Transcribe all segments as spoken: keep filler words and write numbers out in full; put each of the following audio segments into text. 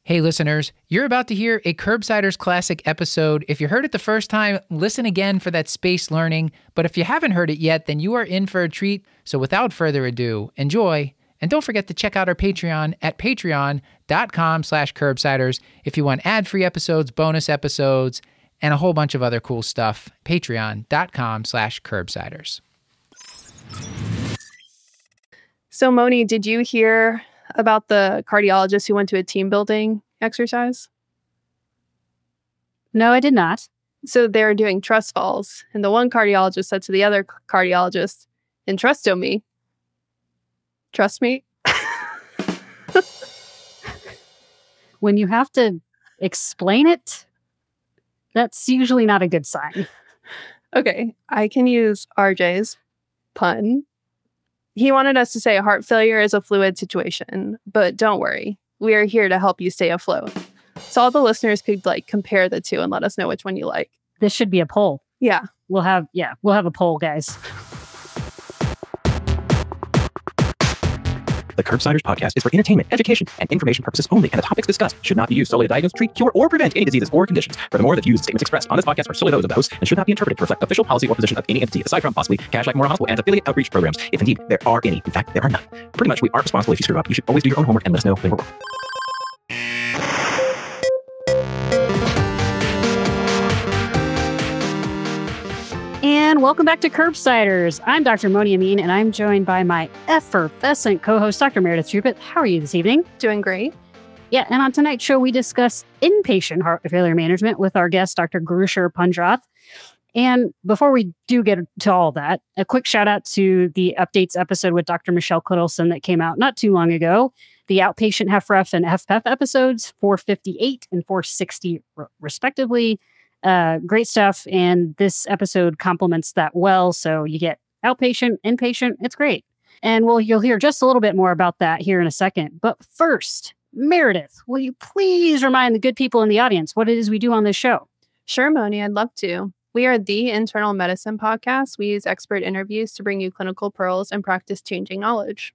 Hey listeners, you're about to hear a Curbsiders Classic episode. If you heard it the first time, listen again for that spaced learning. But if you haven't heard it yet, then you are in for a treat. So without further ado, enjoy. And don't forget to check out our Patreon at patreon.com slash curbsiders if you want ad-free episodes, bonus episodes, and a whole bunch of other cool stuff. Patreon.com slash curbsiders. So Moni, did you hear about the cardiologist who went to a team building exercise? No, I did not. So they were doing trust falls, and the one cardiologist said to the other cardiologist, "Entrusto me." Trust me? When you have to explain it, that's usually not a good sign. Okay, I can use R J's pun. He wanted us to say heart failure is a fluid situation, but don't worry. We are here to help you stay afloat. So all the listeners could like compare the two and let us know which one you like. This should be a poll. Yeah. We'll have, yeah, we'll have a poll, guys. The Curbsiders podcast is for entertainment, education, and information purposes only, and the topics discussed should not be used solely to diagnose, treat, cure, or prevent any diseases or conditions. Furthermore, the views and statements expressed on this podcast are solely those of the host and should not be interpreted to reflect official policy or position of any entity aside from possibly Cash Like Memorial Hospital and affiliate outreach programs, if indeed there are any. In fact, there are none. Pretty much, we aren't responsible if you screw up. You should always do your own homework and let us know when we're wrong. And welcome back to Curbsiders. I'm Doctor Moni Amin, and I'm joined by my effervescent co-host, Doctor Meredith Trupit. How are you this evening? Doing great. Yeah, and on tonight's show, we discuss inpatient heart failure management with our guest, Doctor Gurushar Pundrath. And before we do get to all that, a quick shout out to the updates episode with Doctor Michelle Cuddleson that came out not too long ago. The outpatient H F ref and F P E F episodes, four fifty-eight and four sixty respectively. Uh, great stuff. And this episode complements that well. So you get outpatient, inpatient. It's great. And well, you'll hear just a little bit more about that here in a second. But first, Meredith, will you please remind the good people in the audience what it is we do on this show? Sure, Moni, I'd love to. We are the internal medicine podcast. We use expert interviews to bring you clinical pearls and practice changing knowledge.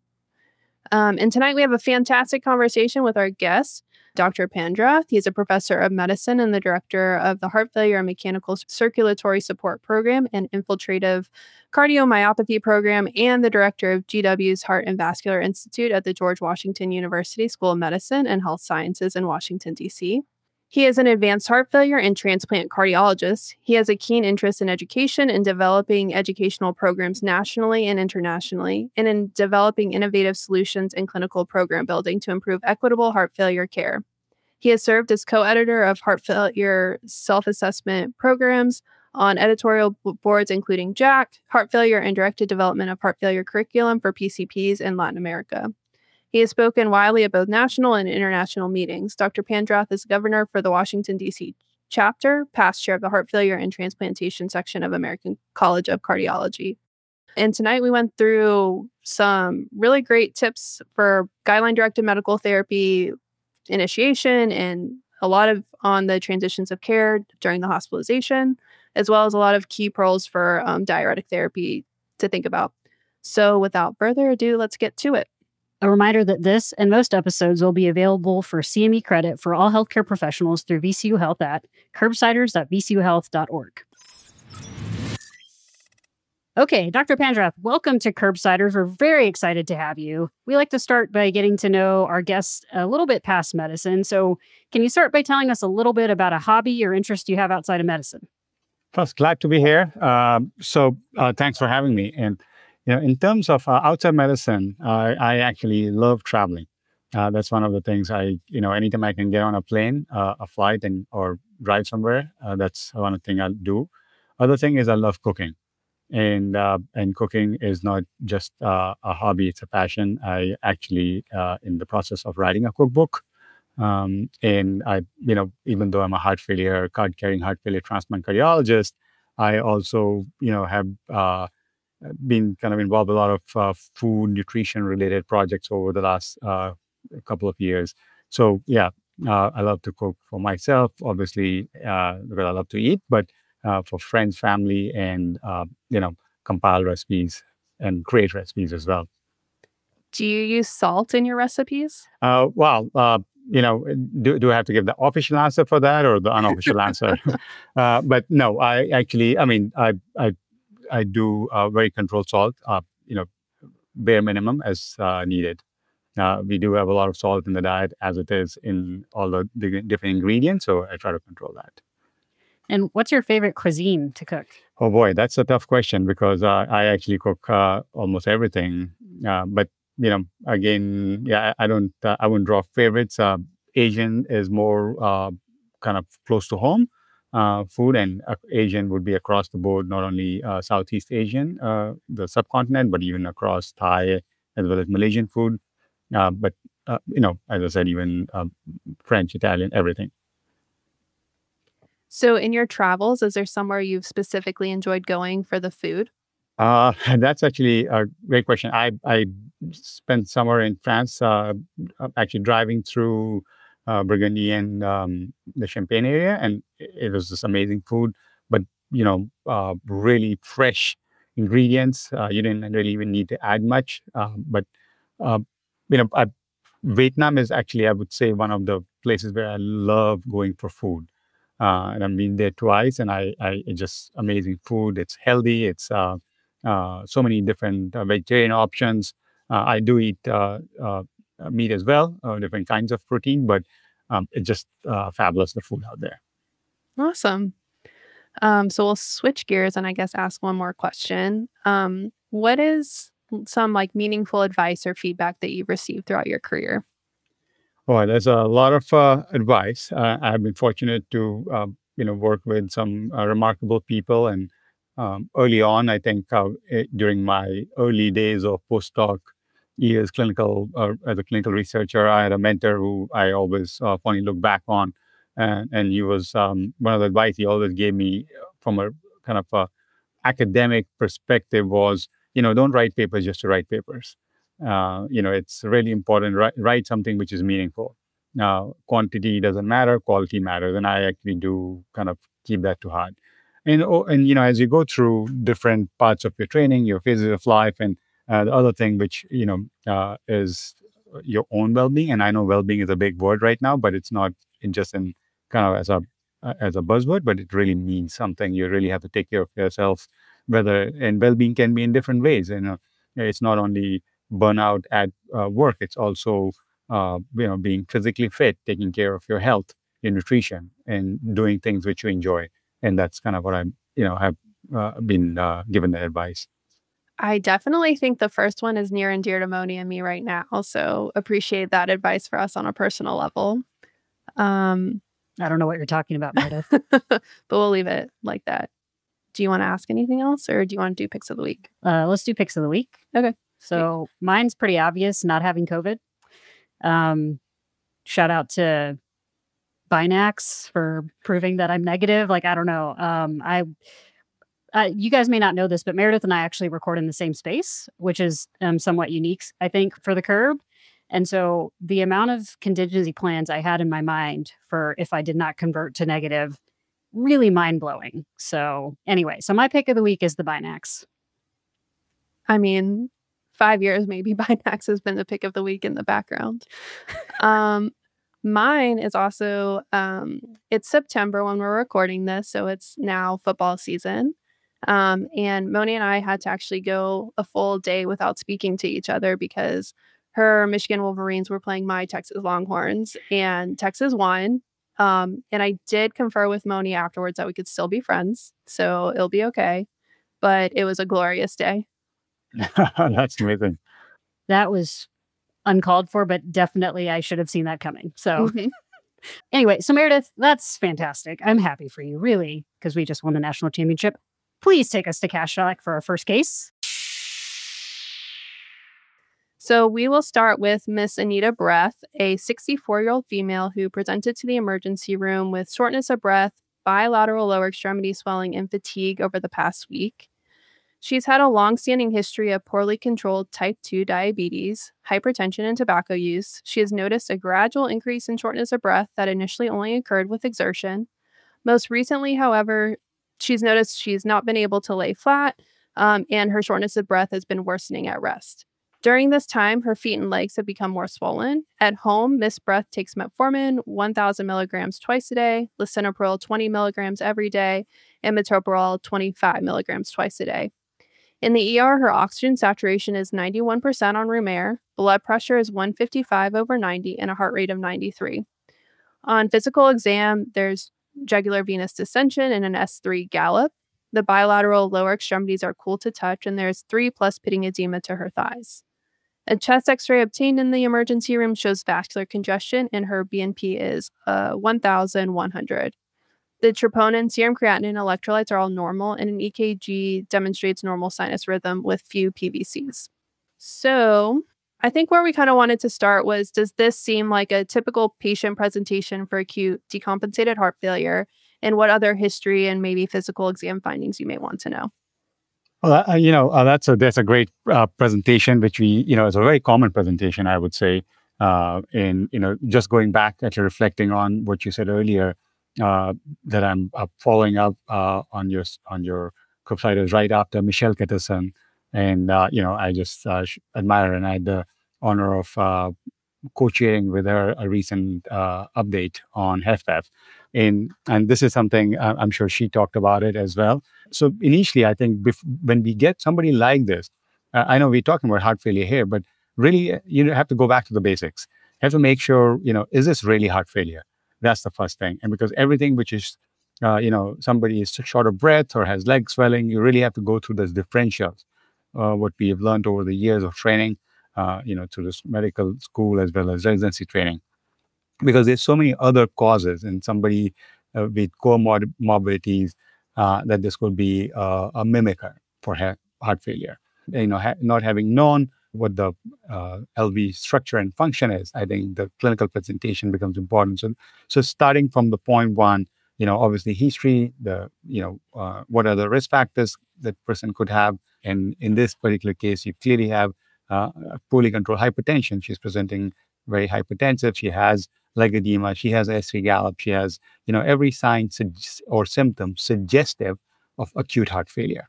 Um, and tonight we have a fantastic conversation with our guest, Doctor Pundrath. He's a professor of medicine and the director of the Heart Failure and Mechanical Circulatory Support Program and Infiltrative Cardiomyopathy Program, and the director of G W's Heart and Vascular Institute at the George Washington University School of Medicine and Health Sciences in Washington, D C He is an advanced heart failure and transplant cardiologist. He has a keen interest in education and developing educational programs nationally and internationally, and in developing innovative solutions in clinical program building to improve equitable heart failure care. He has served as co-editor of heart failure self-assessment programs on editorial boards including J A C, Heart Failure and Directed Development of Heart Failure Curriculum for P C Ps in Latin America. He has spoken widely at both national and international meetings. Doctor Pundrath is governor for the Washington, D C chapter, past chair of the Heart Failure and Transplantation section of American College of Cardiology. And tonight we went through some really great tips for guideline-directed medical therapy initiation and a lot of on the transitions of care during the hospitalization, as well as a lot of key pearls for um, diuretic therapy to think about. So without further ado, let's get to it. A reminder that this and most episodes will be available for C M E credit for all healthcare professionals through V C U Health at curbsiders dot v c u health dot org. Okay, Doctor Pundrath, welcome to Curbsiders. We're very excited to have you. We like to start by getting to know our guests a little bit past medicine. So can you start by telling us a little bit about a hobby or interest you have outside of medicine? First, glad to be here. Uh, so uh, thanks for having me. And you know, in terms of uh, outside medicine, uh, I actually love traveling. Uh, that's one of the things I, you know, anytime I can get on a plane, uh, a flight, and or drive somewhere, uh, that's one of the things I'll do. Other thing is I love cooking. And uh, and cooking is not just uh, a hobby; it's a passion. I actually, uh, in the process of writing a cookbook, um, and I, you know, even though I'm a heart failure, card-carrying heart failure transplant cardiologist, I also, you know, have uh, been kind of involved with a lot of uh, food, nutrition-related projects over the last uh, couple of years. So yeah, uh, I love to cook for myself, obviously, uh, because I love to eat, but Uh, for friends, family, and, uh, you know, compile recipes and create recipes as well. Do you use salt in your recipes? Uh, well, uh, you know, do, do I have to give the official answer for that or the unofficial answer? Uh, but no, I actually, I mean, I I I do uh, very controlled salt, uh, you know, bare minimum as uh, needed. Uh, we do have a lot of salt in the diet as it is in all the, the different ingredients, so I try to control that. And what's your favorite cuisine to cook? Oh boy, that's a tough question because uh, I actually cook uh, almost everything. Uh, but you know, again, yeah, I I don't, uh, I wouldn't draw favorites. Uh, Asian is more uh, kind of close to home uh, food, and uh, Asian would be across the board, not only uh, Southeast Asian, uh, the subcontinent, but even across Thai as well as Malaysian food. Uh, but uh, you know, as I said, even uh, French, Italian, everything. So, in your travels, is there somewhere you've specifically enjoyed going for the food? Uh, that's actually a great question. I I spent summer in France, uh, uh, actually driving through uh, Burgundy and um, the Champagne area, and it it was just amazing food. But you know, uh, really fresh ingredients. Uh, you didn't really even need to add much. Uh, but uh, you know, I, Vietnam is actually, I would say, one of the places where I love going for food. Uh, and I've been there twice, and I, I it's just amazing food. It's healthy. It's uh, uh, so many different uh, vegetarian options. Uh, I do eat uh, uh, uh, meat as well, uh, different kinds of protein, but um, it's just uh, fabulous, the food out there. Awesome. Um, so we'll switch gears and I guess ask one more question. Um, what is some like meaningful advice or feedback that you've received throughout your career? Boy, there's a lot of uh, advice. Uh, I've been fortunate to, um, you know, work with some uh, remarkable people. And um, early on, I think uh, eh, during my early days of postdoc years, clinical uh, as a clinical researcher, I had a mentor who I always uh, fondly look back on, and and he was um, one of the advice he always gave me from a kind of a academic perspective was, you know, don't write papers just to write papers. Uh, you know, it's really important. Write, write something which is meaningful. Now, quantity doesn't matter, quality matters, and I actually do kind of keep that to heart. And oh, and you know, as you go through different parts of your training, your phases of life, and uh, the other thing which you know uh, is your own well-being. And I know well-being is a big word right now, but it's not in just in kind of as a uh, as a buzzword, but it really means something. You really have to take care of yourself. Whether and well-being can be in different ways. You know, it's not only burnout at uh, work; it's also uh, you know being physically fit, taking care of your health, your nutrition, and doing things which you enjoy. And that's kind of what I'm you know have uh, been uh, given the advice. I definitely think the first one is near and dear to Moni and me right now. So appreciate that advice for us on a personal level. Um, I don't know what you're talking about, Meredith. but we'll leave it like that. Do you want to ask anything else or do you want to do picks of the week? Uh, let's do picks of the week. Okay. So mine's pretty obvious, not having COVID. Um, shout out to Binax for proving that I'm negative. Like, I don't know. Um, I, uh, you guys may not know this, but Meredith and I actually record in the same space, which is um, somewhat unique, I think, for the Curb. And so the amount of contingency plans I had in my mind for if I did not convert to negative, really mind-blowing. So anyway, so my pick of the week is the Binax. I mean, five years maybe Binax has been the pick of the week in the background. um, mine is also, um, it's September when we're recording this, so it's now football season. Um, and Moni and I had to actually go a full day without speaking to each other because her Michigan Wolverines were playing my Texas Longhorns, and Texas won. Um, and I did confer with Moni afterwards that we could still be friends, so it'll be okay. But it was a glorious day. That's amazing. That was uncalled for, but definitely I should have seen that coming. So Mhm. anyway, so Meredith, that's fantastic. I'm happy for you, really, because we just won the national championship. Please take us to Cash Talk for our first case. So we will start with Miss Anita Breath, a sixty-four-year-old female who presented to the emergency room with shortness of breath, bilateral lower extremity swelling, and fatigue over the past week. She's had a long-standing history of poorly controlled type two diabetes, hypertension, and tobacco use. She has noticed a gradual increase in shortness of breath that initially only occurred with exertion. Most recently, however, she's noticed she's not been able to lay flat, um, and her shortness of breath has been worsening at rest. During this time, her feet and legs have become more swollen. At home, Miss Breath takes metformin one thousand milligrams twice a day, lisinopril twenty milligrams every day, and metoprolol twenty-five milligrams twice a day. In the E R, her oxygen saturation is ninety-one percent on room air, blood pressure is one fifty-five over ninety, and a heart rate of ninety-three. On physical exam, there's jugular venous distension and an S three gallop. The bilateral lower extremities are cool to touch, and there's three plus pitting edema to her thighs. A chest x-ray obtained in the emergency room shows vascular congestion, and her B N P is uh, one thousand one hundred. The troponin, serum creatinine, and electrolytes are all normal, and an E K G demonstrates normal sinus rhythm with few P V Cs. So I think where we kind of wanted to start was, does this seem like a typical patient presentation for acute decompensated heart failure? And what other history and maybe physical exam findings you may want to know? Well, uh, you know, uh, that's a that's a great uh, presentation, which we, you know, is a very common presentation, I would say. Uh, in, you know, just going back at reflecting on what you said earlier, uh, that I'm uh, following up uh, on your on your Curbsiders right after Michelle Ketterson, and uh, you know, I just uh, admire, and I had the honor of uh, co-chairing with her a recent uh, update on HFpEF. And, and this is something uh, I'm sure she talked about it as well. So initially, I think bef- when we get somebody like this, uh, I know we're talking about heart failure here, but really uh, you have to go back to the basics. You have to make sure, you know, is this really heart failure? That's the first thing. And because everything which is, uh, you know, somebody is short of breath or has leg swelling, you really have to go through those differentials, uh, what we have learned over the years of training, uh, you know, through this medical school as well as residency training. Because there's so many other causes in somebody uh, with comorbidities uh, that this could be uh, a mimicker for ha- heart failure. You know, ha- not having known what the uh, L V structure and function is, I think the clinical presentation becomes important. So, so starting from the point one, you know, obviously history, the you know, uh, what are the risk factors that person could have, and in this particular case, you clearly have uh, poorly controlled hypertension. She's presenting very hypertensive. She has leg edema, she has S three gallop, she has, you know, every sign su- or symptom suggestive of acute heart failure.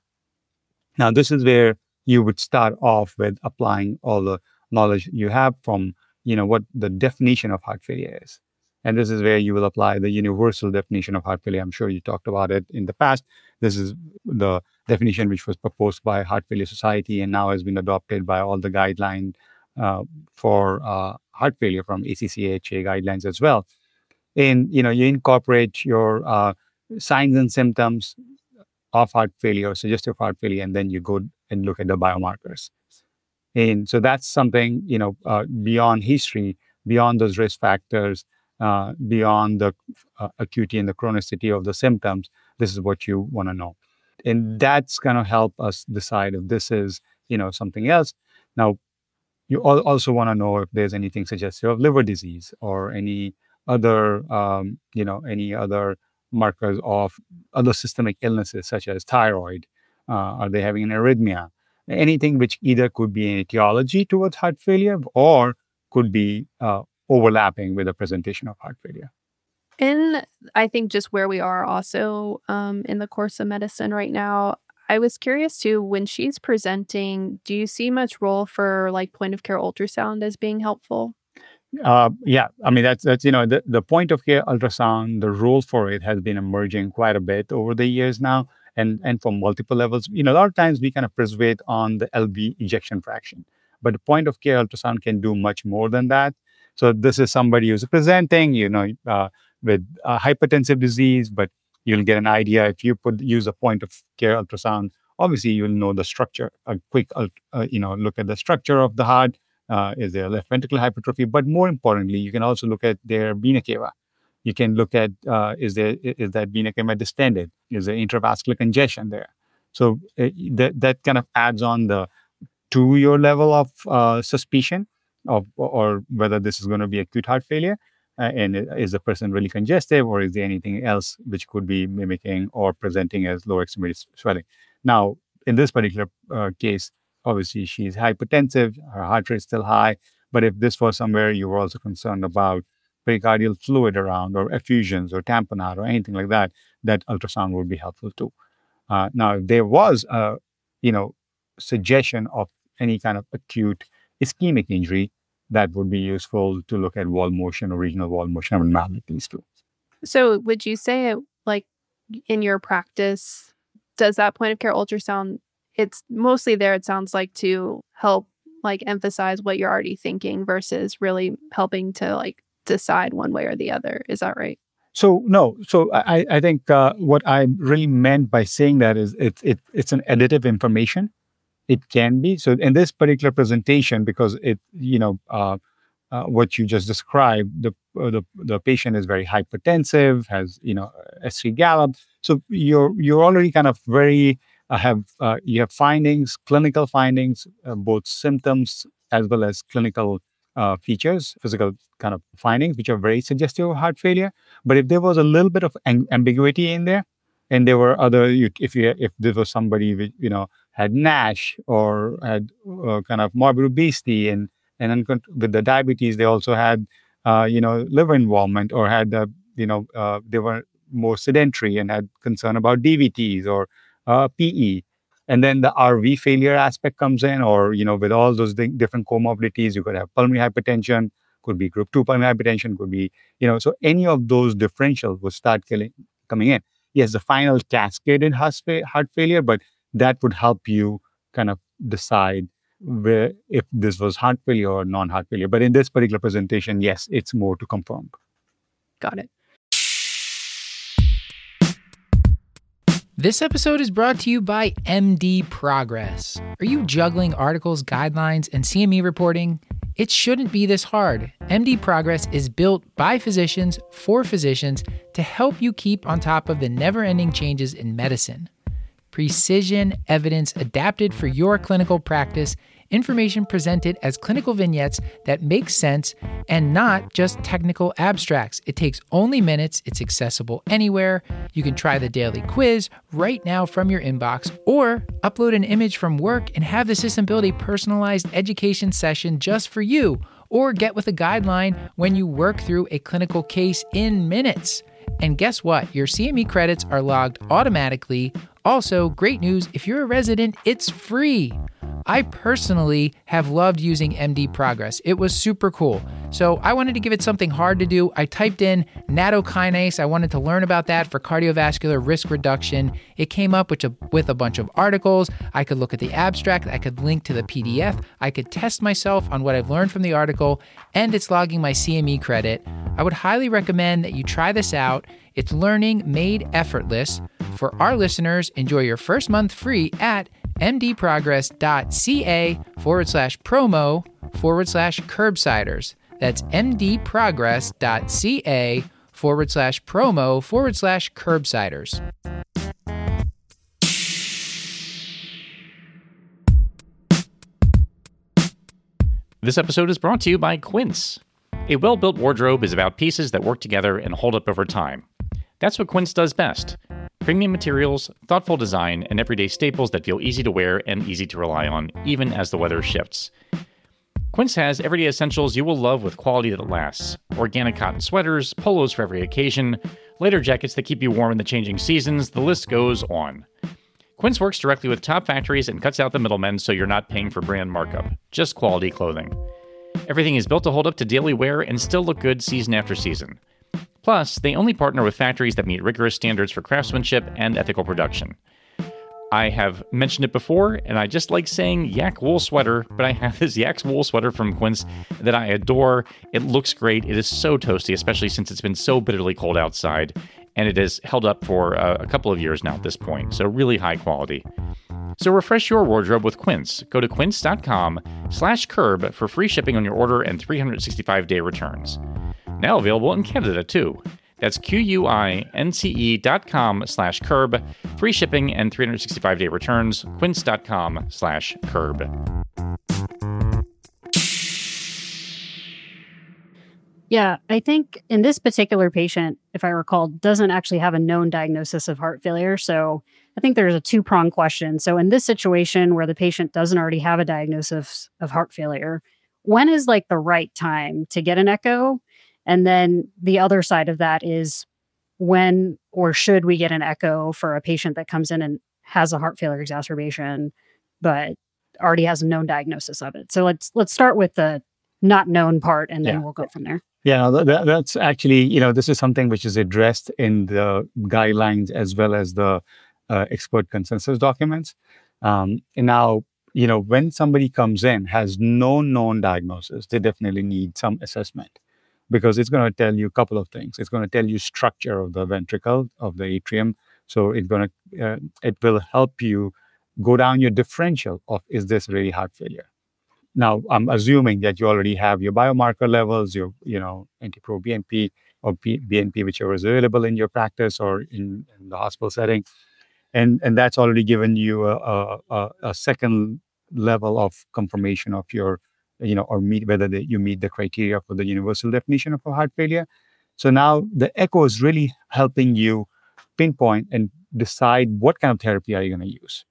Now, this is where you would start off with applying all the knowledge you have from, you know, what the definition of heart failure is. And this is where you will apply the universal definition of heart failure. I'm sure you talked about it in the past. This is the definition which was proposed by Heart Failure Society and now has been adopted by all the guidelines uh, for uh, heart failure from A C C A H A guidelines as well. And, you know, you incorporate your uh, signs and symptoms of heart failure, suggestive heart failure, and then you go and look at the biomarkers. And so that's something, you know, uh, beyond history, beyond those risk factors, uh, beyond the uh, acuity and the chronicity of the symptoms, this is what you want to know. And that's going to help us decide if this is, you know, something else. Now, you al- also want to know if there's anything suggestive of liver disease or any other, um, you know, any other markers of other systemic illnesses such as thyroid. Uh, are they having an arrhythmia? Anything which either could be an etiology towards heart failure or could be uh, overlapping with the presentation of heart failure. And I think just where we are also um, in the course of medicine right now, I was curious too, when she's presenting, do you see much role for like point of care ultrasound as being helpful? Uh, yeah, I mean, that's, that's you know, the, the point of care ultrasound, the role for it has been emerging quite a bit over the years now, and, and from multiple levels. You know, a lot of times we kind of persuade on the L V ejection fraction, but the point of care ultrasound can do much more than that. So this is somebody who's presenting, you know, uh, with uh, hypertensive disease, but you'll get an idea if you put use a point of care ultrasound. Obviously, you'll know the structure. A quick, uh, you know, look at the structure of the heart. Uh, is there left ventricular hypertrophy? But more importantly, you can also look at their vena cava. You can look at uh, is there is that vena cava distended? Is there intravascular congestion there? So uh, that that kind of adds on the to your level of uh, suspicion of or whether this is going to be acute heart failure. Uh, and is the person really congestive, or is there anything else which could be mimicking or presenting as lower extremity swelling? Now, in this particular uh, case, obviously she's hypertensive, her heart rate is still high. But if this was somewhere you were also concerned about pericardial fluid around, or effusions, or tamponade, or anything like that, that ultrasound would be helpful too. Uh, now, if there was a, you know, suggestion of any kind of acute ischemic injury, that would be useful to look at wall motion or regional wall motion abnormalities too. So would you say, like, in your practice, does that point of care ultrasound, it's mostly there, it sounds like, to help like emphasize what you're already thinking versus really helping to like decide one way or the other. Is that right? So no, so I, I think uh, what I really meant by saying that is it's it, it's an additive information. It can be. So in this particular presentation, because it, you know, uh, uh, what you just described, the, uh, the the patient is very hypertensive, has, you know, S three gallop. So you're you're already kind of very uh, have uh, you have findings, clinical findings, uh, both symptoms as well as clinical uh, features, physical kind of findings, which are very suggestive of heart failure. But if there was a little bit of amb- ambiguity in there, and there were other, you, if you if there was somebody with, you know, had NASH or had uh, kind of morbid obesity and and uncont- with the diabetes, they also had uh, you know liver involvement, or had uh, you know uh, they were more sedentary and had concern about D V Ts or uh, P E. And then the R V failure aspect comes in, or, you know, with all those di- different comorbidities, you could have pulmonary hypertension, could be group two pulmonary hypertension, could be, you know, so any of those differentials would start killing, coming in. Yes, the final cascade in heart, fa- heart failure, but that would help you kind of decide where, if this was heart failure or non-heart failure. But in this particular presentation, yes, it's more to confirm. Got it. This episode is brought to you by M D Progress. Are you juggling articles, guidelines, and C M E reporting? It shouldn't be this hard. M D Progress is built by physicians for physicians to help you keep on top of the never-ending changes in medicine. Precision evidence adapted for your clinical practice, information presented as clinical vignettes that make sense and not just technical abstracts. It takes only minutes, it's accessible anywhere. You can try the daily quiz right now from your inbox, or upload an image from work and have the system build a personalized education session just for you, or get with a guideline when you work through a clinical case in minutes. And guess what? Your C M E credits are logged automatically. Also, great news, if you're a resident, it's free. I personally have loved using M D Progress. It was super cool. So I wanted to give it something hard to do. I typed in nattokinase. I wanted to learn about that for cardiovascular risk reduction. It came up with a, with a bunch of articles. I could look at the abstract. I could link to the P D F. I could test myself on what I've learned from the article, and it's logging my C M E credit. I would highly recommend that you try this out. It's learning made effortless. For our listeners, enjoy your first month free at mdprogress.ca forward slash promo forward slash curbsiders. That's mdprogress.ca forward slash promo forward slash curbsiders. This episode is brought to you by Quince. A well-built wardrobe is about pieces that work together and hold up over time. That's what Quince does best. Premium materials, thoughtful design, and everyday staples that feel easy to wear and easy to rely on, even as the weather shifts. Quince has everyday essentials you will love with quality that lasts. Organic cotton sweaters, polos for every occasion, layer jackets that keep you warm in the changing seasons, the list goes on. Quince works directly with top factories and cuts out the middlemen, so you're not paying for brand markup, just quality clothing. Everything is built to hold up to daily wear and still look good season after season. Plus, they only partner with factories that meet rigorous standards for craftsmanship and ethical production. I have mentioned it before, and I just like saying yak wool sweater, but I have this yak wool sweater from Quince that I adore. It looks great. It is so toasty, especially since it's been so bitterly cold outside, and it has held up for uh, a couple of years now at this point, so really high quality. So refresh your wardrobe with Quince. Go to quince.com slash curb for free shipping on your order and three hundred sixty-five day returns. Now available in Canada, too. That's Q-U-I-N-C-E dot com slash curb. Free shipping and three hundred sixty-five day returns. Quince.com slash curb. Yeah, I think in this particular patient, if I recall, doesn't actually have a known diagnosis of heart failure. So I think there's a two-pronged question. So in this situation where the patient doesn't already have a diagnosis of heart failure, when is like the right time to get an echo? And then the other side of that is, when or should we get an echo for a patient that comes in and has a heart failure exacerbation, but already has a known diagnosis of it. So let's let's start with the not known part, and then Yeah. we'll go from there. Yeah, that, that- that's actually, you know, this is something which is addressed in the guidelines as well as the uh, expert consensus documents. Um, and now, you know, when somebody comes in, has no known diagnosis, they definitely need some assessment because it's going to tell you a couple of things. It's going to tell you structure of the ventricle, of the atrium. So it's going to, uh, it will help you go down your differential of, is this really heart failure? Now, I'm assuming that you already have your biomarker levels, your, you know, NT-pro B N P or P- B N P, whichever is available in your practice or in, in the hospital setting. And, and that's already given you a, a, a second level of confirmation of your, you know, or meet whether the, you meet the criteria for the universal definition of a heart failure. So now the echo is really helping you pinpoint and decide what kind of therapy are you going to use.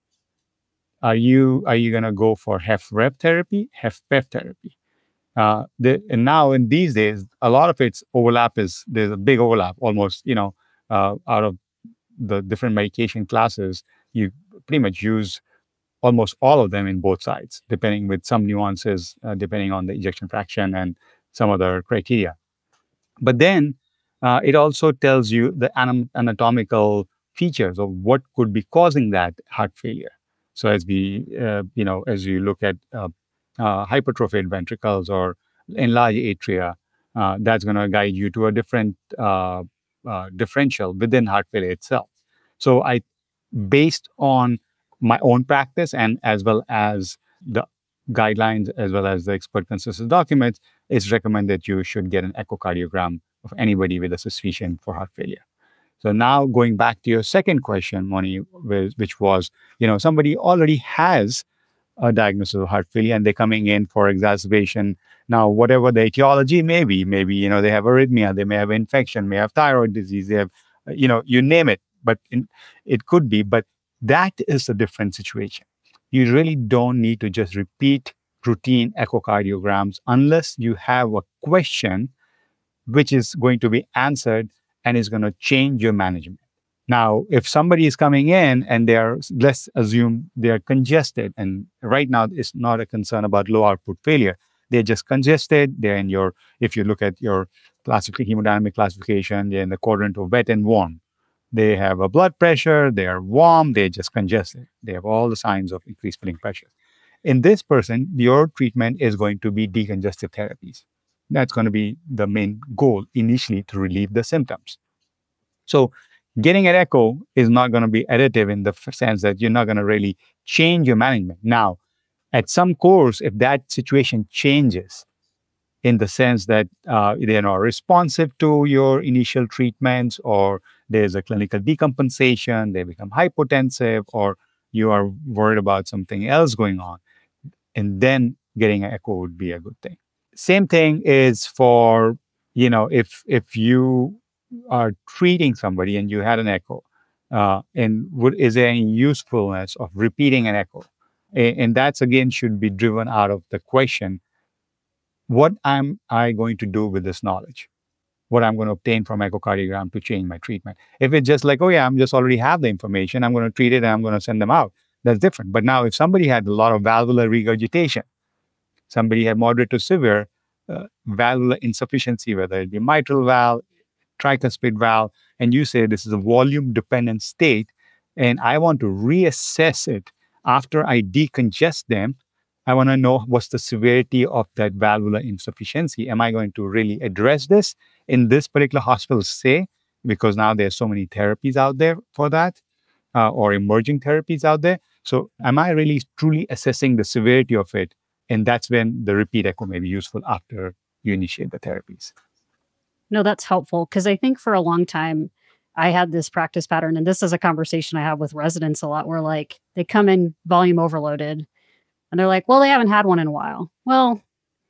Are you are you going to go for H E F rep therapy, H E F P E F therapy? Uh, the, and now in these days, a lot of its overlap is there's a big overlap almost. You know, uh, out of the different medication classes, you pretty much use almost all of them in both sides, depending with some nuances, uh, depending on the ejection fraction and some other criteria. But then uh, it also tells you the anam- anatomical features of what could be causing that heart failure. So as we, uh, you know, as you look at uh, uh, hypertrophied ventricles or enlarged atria, uh, that's going to guide you to a different uh, uh, differential within heart failure itself. So I, based on my own practice and as well as the guidelines, as well as the expert consensus documents, it's recommended you should get an echocardiogram of anybody with a suspicion for heart failure. So now going back to your second question, Moni, which was, you know, somebody already has a diagnosis of heart failure and they're coming in for exacerbation. Now, whatever the etiology may be, maybe, you know, they have arrhythmia, they may have infection, may have thyroid disease, they have, you know, you name it, but in, it could be, but that is a different situation. You really don't need to just repeat routine echocardiograms unless you have a question which is going to be answered and is going to change your management. Now, if somebody is coming in and they're, let's assume they're congested, and right now it's not a concern about low output failure. They're just congested. They're in your, if you look at your classical hemodynamic classification, they're in the quadrant of wet and warm. They have a blood pressure, they are warm, they're just congested. They have all the signs of increased filling pressure. In this person, your treatment is going to be decongestive therapies. That's going to be the main goal initially to relieve the symptoms. So getting an echo is not going to be additive in the sense that you're not going to really change your management. Now, at some course, if that situation changes in the sense that uh, they're not responsive to your initial treatments, or there's a clinical decompensation, they become hypotensive, or you are worried about something else going on, and then getting an echo would be a good thing. Same thing is for, you know, if if you are treating somebody and you had an echo, uh, and would, is there any usefulness of repeating an echo? And, and that's, again, should be driven out of the question, what am I going to do with this knowledge? What I'm going to obtain from echocardiogram to change my treatment? If it's just like, oh yeah, I'm just already have the information, I'm going to treat it and I'm going to send them out, that's different. But now if somebody had a lot of valvular regurgitation, somebody had moderate to severe uh, valvular insufficiency, whether it be mitral valve, tricuspid valve, and you say this is a volume-dependent state, and I want to reassess it after I decongest them, I want to know what's the severity of that valvular insufficiency. Am I going to really address this in this particular hospital, say, because now there's so many therapies out there for that, uh, or emerging therapies out there. So am I really truly assessing the severity of it? And that's when the repeat echo may be useful after you initiate the therapies. No, that's helpful, because I think for a long time, I had this practice pattern, and this is a conversation I have with residents a lot, where like they come in volume overloaded and they're like, well, they haven't had one in a while. Well,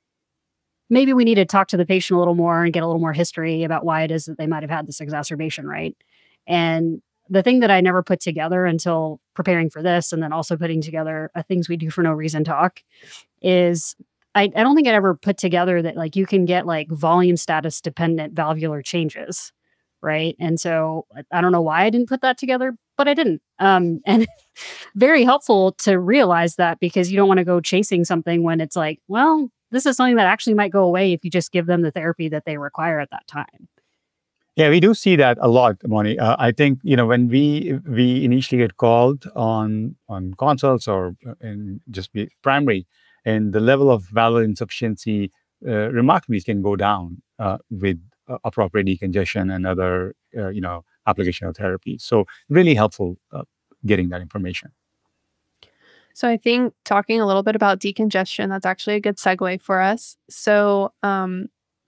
maybe we need to talk to the patient a little more and get a little more history about why it is that they might have had this exacerbation, right? And the thing that I never put together until preparing for this, and then also putting together a Things We Do for No Reason talk, is I, I don't think I'd ever put together that like you can get like volume status dependent valvular changes right? And so I don't know why I didn't put that together, but I didn't. Um, and very helpful to realize that, because you don't want to go chasing something when it's like, well, this is something that actually might go away if you just give them the therapy that they require at that time. Yeah, we do see that a lot, Moni. Uh, I think, you know, when we we initially get called on on consults or in just be primary, and the level of valvular insufficiency uh, remarkably can go down uh, with uh, appropriate decongestion and other, uh, you know, application of therapy. So really helpful uh, getting that information. So I think talking a little bit about decongestion, that's actually a good segue for us. So um,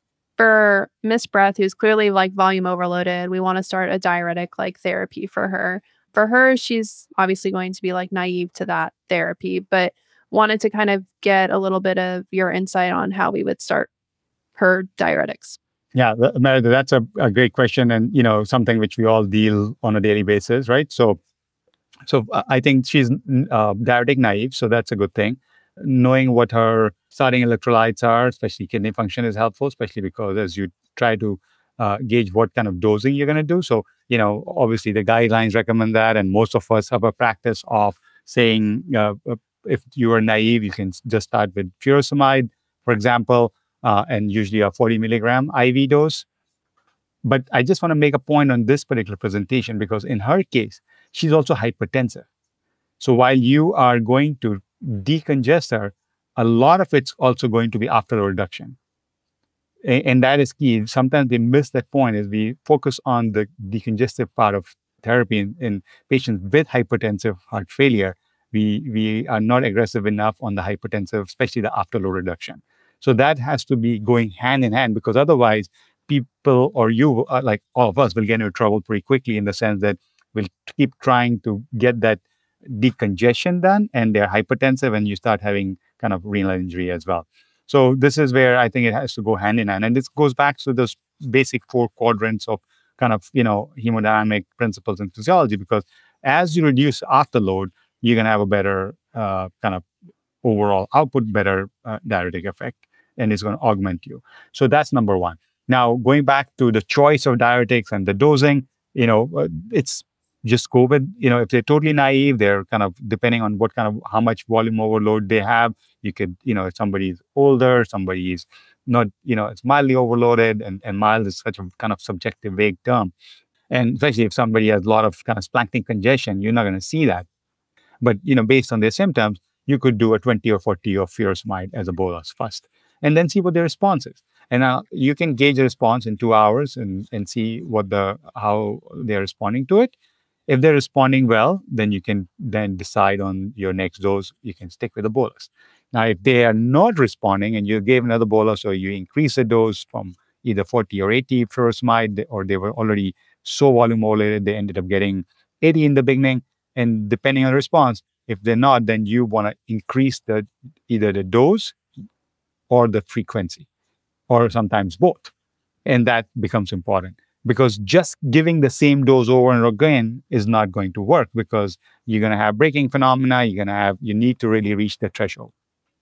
for Miss Breath, who's clearly like volume overloaded, we want to start a diuretic like therapy for her. For her, she's obviously going to be like naive to that therapy, but wanted to kind of get a little bit of your insight on how we would start her diuretics. Yeah, Meredith, that's a, a great question, and you know, something which we all deal on a daily basis, right? So, so I think she's uh, diuretic naive, so that's a good thing. Knowing what her starting electrolytes are, especially kidney function, is helpful, especially because as you try to uh, gauge what kind of dosing you're going to do. So, you know, obviously the guidelines recommend that, and most of us have a practice of saying, uh, if you are naive, you can just start with furosemide, for example, uh, and usually a forty milligram I V dose. But I just want to make a point on this particular presentation, because in her case, she's also hypertensive. So while you are going to decongest her, a lot of it's also going to be afterload reduction. A- and that is key. Sometimes we miss that point as we focus on the decongestive part of therapy in, in patients with hypertensive heart failure. We, we are not aggressive enough on the hypertensive, especially the afterload reduction. So that has to be going hand in hand, because otherwise people or you, uh, like all of us, will get into trouble pretty quickly, in the sense that we'll keep trying to get that decongestion done and they're hypertensive, and you start having kind of renal injury as well. So this is where I think it has to go hand in hand. And this goes back to those basic four quadrants of kind of, you know, hemodynamic principles and physiology, because as you reduce afterload, you're going to have a better uh, kind of overall output, better uh, diuretic effect, and it's going to augment you. So that's number one. Now, going back to the choice of diuretics and the dosing, you know, uh, it's just go with, you know, if they're totally naive, they're kind of depending on what kind of, how much volume overload they have. You could, you know, if somebody's older, somebody is not, you know, it's mildly overloaded, and, and mild is such a kind of subjective, vague term. And especially if somebody has a lot of kind of splanchnic congestion, you're not going to see that. But, you know, based on their symptoms, you could do a twenty or forty of furosemide as a bolus first, and then see what their response is. And now you can gauge the response in two hours and, and see what the, how they're responding to it. If they're responding well, then you can then decide on your next dose. You can stick with the bolus. Now, if they are not responding and you gave another bolus, or you increase the dose from either forty or eighty furosemide, or they were already so volume overloaded, they ended up getting eighty in the beginning. And depending on the response, if they're not, then you want to increase the either the dose or the frequency, or sometimes both. And that becomes important, because just giving the same dose over and again is not going to work, because you're going to have braking phenomena. You're going to have, you need to really reach the threshold.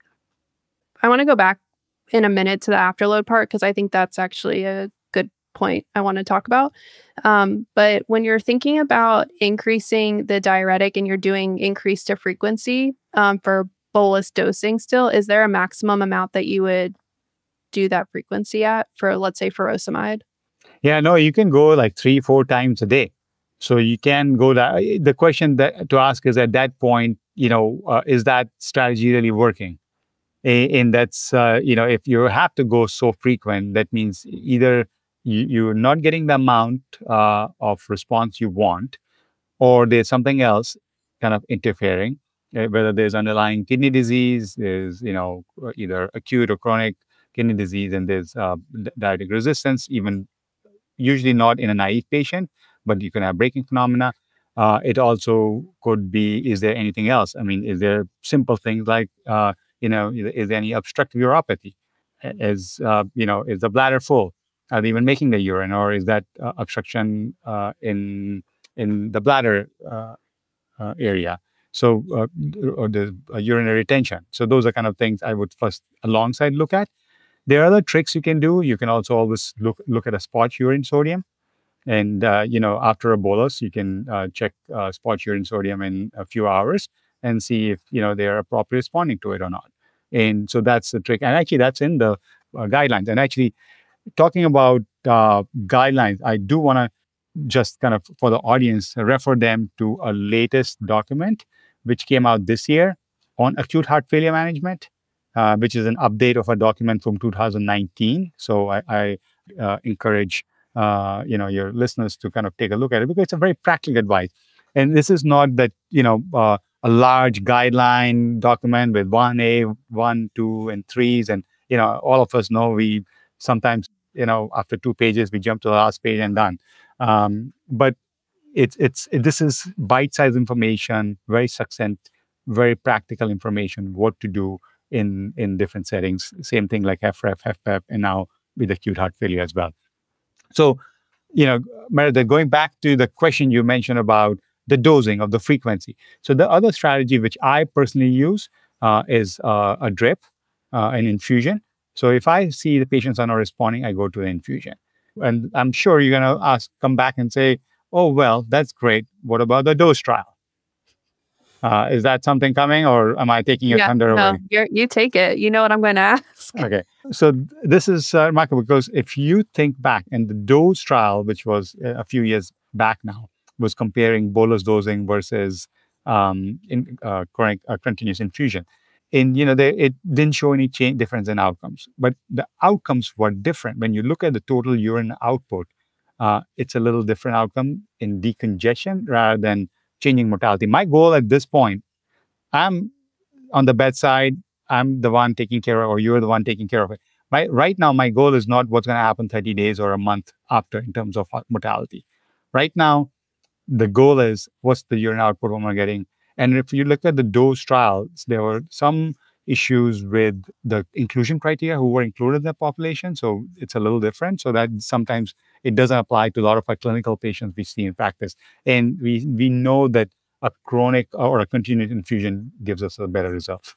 I want to go back in a minute to the afterload part, because I think that's actually a good point I want to talk about. Um, but when you're thinking about increasing the diuretic and you're doing increase to frequency um, for bolus dosing still, is there a maximum amount that you would do that frequency at for, let's say, furosemide? Yeah, no, you can go like three, four times a day. So you can go that. The question that to ask is, at that point, you know, uh, is that strategy really working? And that's, uh, you know, if you have to go so frequent, that means either you, you're not getting the amount uh, of response you want, or there's something else kind of interfering, uh, whether there's underlying kidney disease, there's, you know, either acute or chronic kidney disease, and there's uh, diuretic resistance, even usually not in a naive patient, but you can have braking phenomena. Uh, it also could be, is there anything else? I mean, is there simple things like, uh, you know, is there any obstructive uropathy? Is, uh, you know, is the bladder full? Are they even making the urine, or is that uh, obstruction uh, in in the bladder uh, uh, area? So, uh, or the uh, urinary retention. So those are kind of things I would first alongside look at. There are other tricks you can do. You can also always look look at a spot urine sodium. And, uh, you know, after a bolus, you can uh, check uh, spot urine sodium in a few hours and see if, you know, they're appropriately responding to it or not. And so that's the trick. And actually, that's in the uh, guidelines. And actually, talking about uh, guidelines, I do want to just kind of, for the audience, refer them to a latest document, which came out this year on acute heart failure management, uh, which is an update of a document from two thousand nineteen. So I, I uh, encourage uh, you know your listeners to kind of take a look at it, because it's a very practical advice. And this is not that you know uh, a large guideline document with one A, one, two, and threes, and you know all of us know we sometimes you know after two pages we jump to the last page and done. Um, but it's it's it, this is bite-sized information, very succinct, very practical information, what to do in in different settings. Same thing like F R E F, F P E P, and now with acute heart failure as well. So, you know, Meredith, going back to the question you mentioned about the dosing of the frequency. So the other strategy which I personally use uh, is uh, a drip, uh, an infusion. So if I see the patients are not responding, I go to the infusion. And I'm sure you're going to ask, come back and say, oh, well, that's great. What about the dose trial? Uh, is that something coming, or am I taking your yeah, thunder no, away? You're, you take it. You know what I'm going to ask. Okay. So th- this is uh, remarkable, because if you think back, and the dose trial, which was a few years back now, was comparing bolus dosing versus um, in, uh, chronic uh, continuous infusion. And, you know, they, it didn't show any change difference in outcomes. But the outcomes were different. When you look at the total urine output, uh, it's a little different outcome in decongestion rather than changing mortality. My goal at this point, I'm on the bedside, I'm the one taking care of, or you're the one taking care of it. My, right now, my goal is not what's going to happen thirty days or a month after in terms of mortality. Right now, the goal is what's the urine output I'm getting. And if you look at the dose trials, there were some issues with the inclusion criteria who were included in the population. So it's a little different. So that sometimes it doesn't apply to a lot of our clinical patients we see in practice. And we, we know that a chronic or a continuous infusion gives us a better result.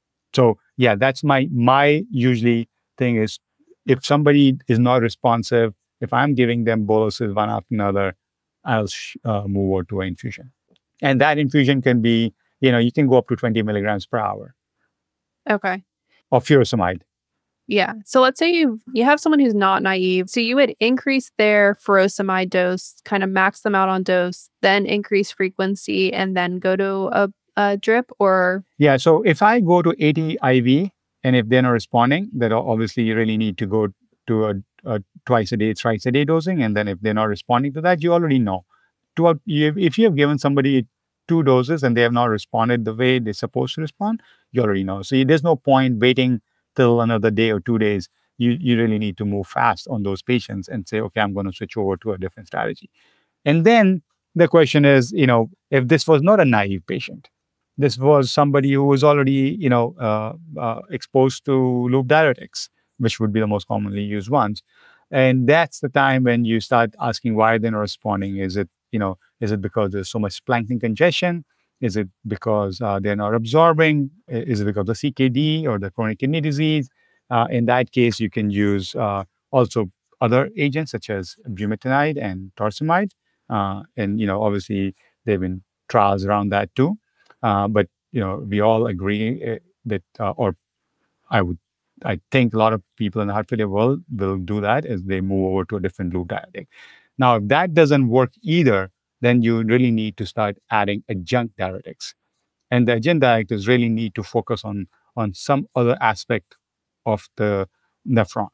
So yeah, that's my, my usually thing is if somebody is not responsive, if I'm giving them boluses one after another, I'll sh- uh, move over to an infusion. And that infusion can be, you know, you can go up to twenty milligrams per hour. Okay. Of furosemide. Yeah. So let's say you you have someone who's not naive. So you would increase their furosemide dose, kind of max them out on dose, then increase frequency, and then go to a, a drip, or? Yeah. So if I go to eighty I V, and if they're not responding, then obviously you really need to go to a, a twice a day, thrice a day dosing. And then if they're not responding to that, you already know. To, if you have given somebody two doses and they have not responded the way they're supposed to respond, you already know. So there's no point waiting till another day or two days. You you really need to move fast on those patients and say, okay, I'm going to switch over to a different strategy. And then the question is, you know, if this was not a naive patient, this was somebody who was already, you know, uh, uh, exposed to loop diuretics, which would be the most commonly used ones. And that's the time when you start asking why they're not responding. Is it, you know, is it because there's so much splanchnic congestion? Is it because uh, they're not absorbing? Is it because of the C K D or the chronic kidney disease? Uh, in that case, you can use uh, also other agents such as bumetanide and torsemide. Uh, and, you know, obviously there have been trials around that too. Uh, but, you know, we all agree that, uh, or I would, I think a lot of people in the heart failure world will do that as they move over to a different loop diuretic. Now, if that doesn't work either, then you really need to start adding adjunct diuretics. And the adjunct diuretics really need to focus on, on some other aspect of the nephron.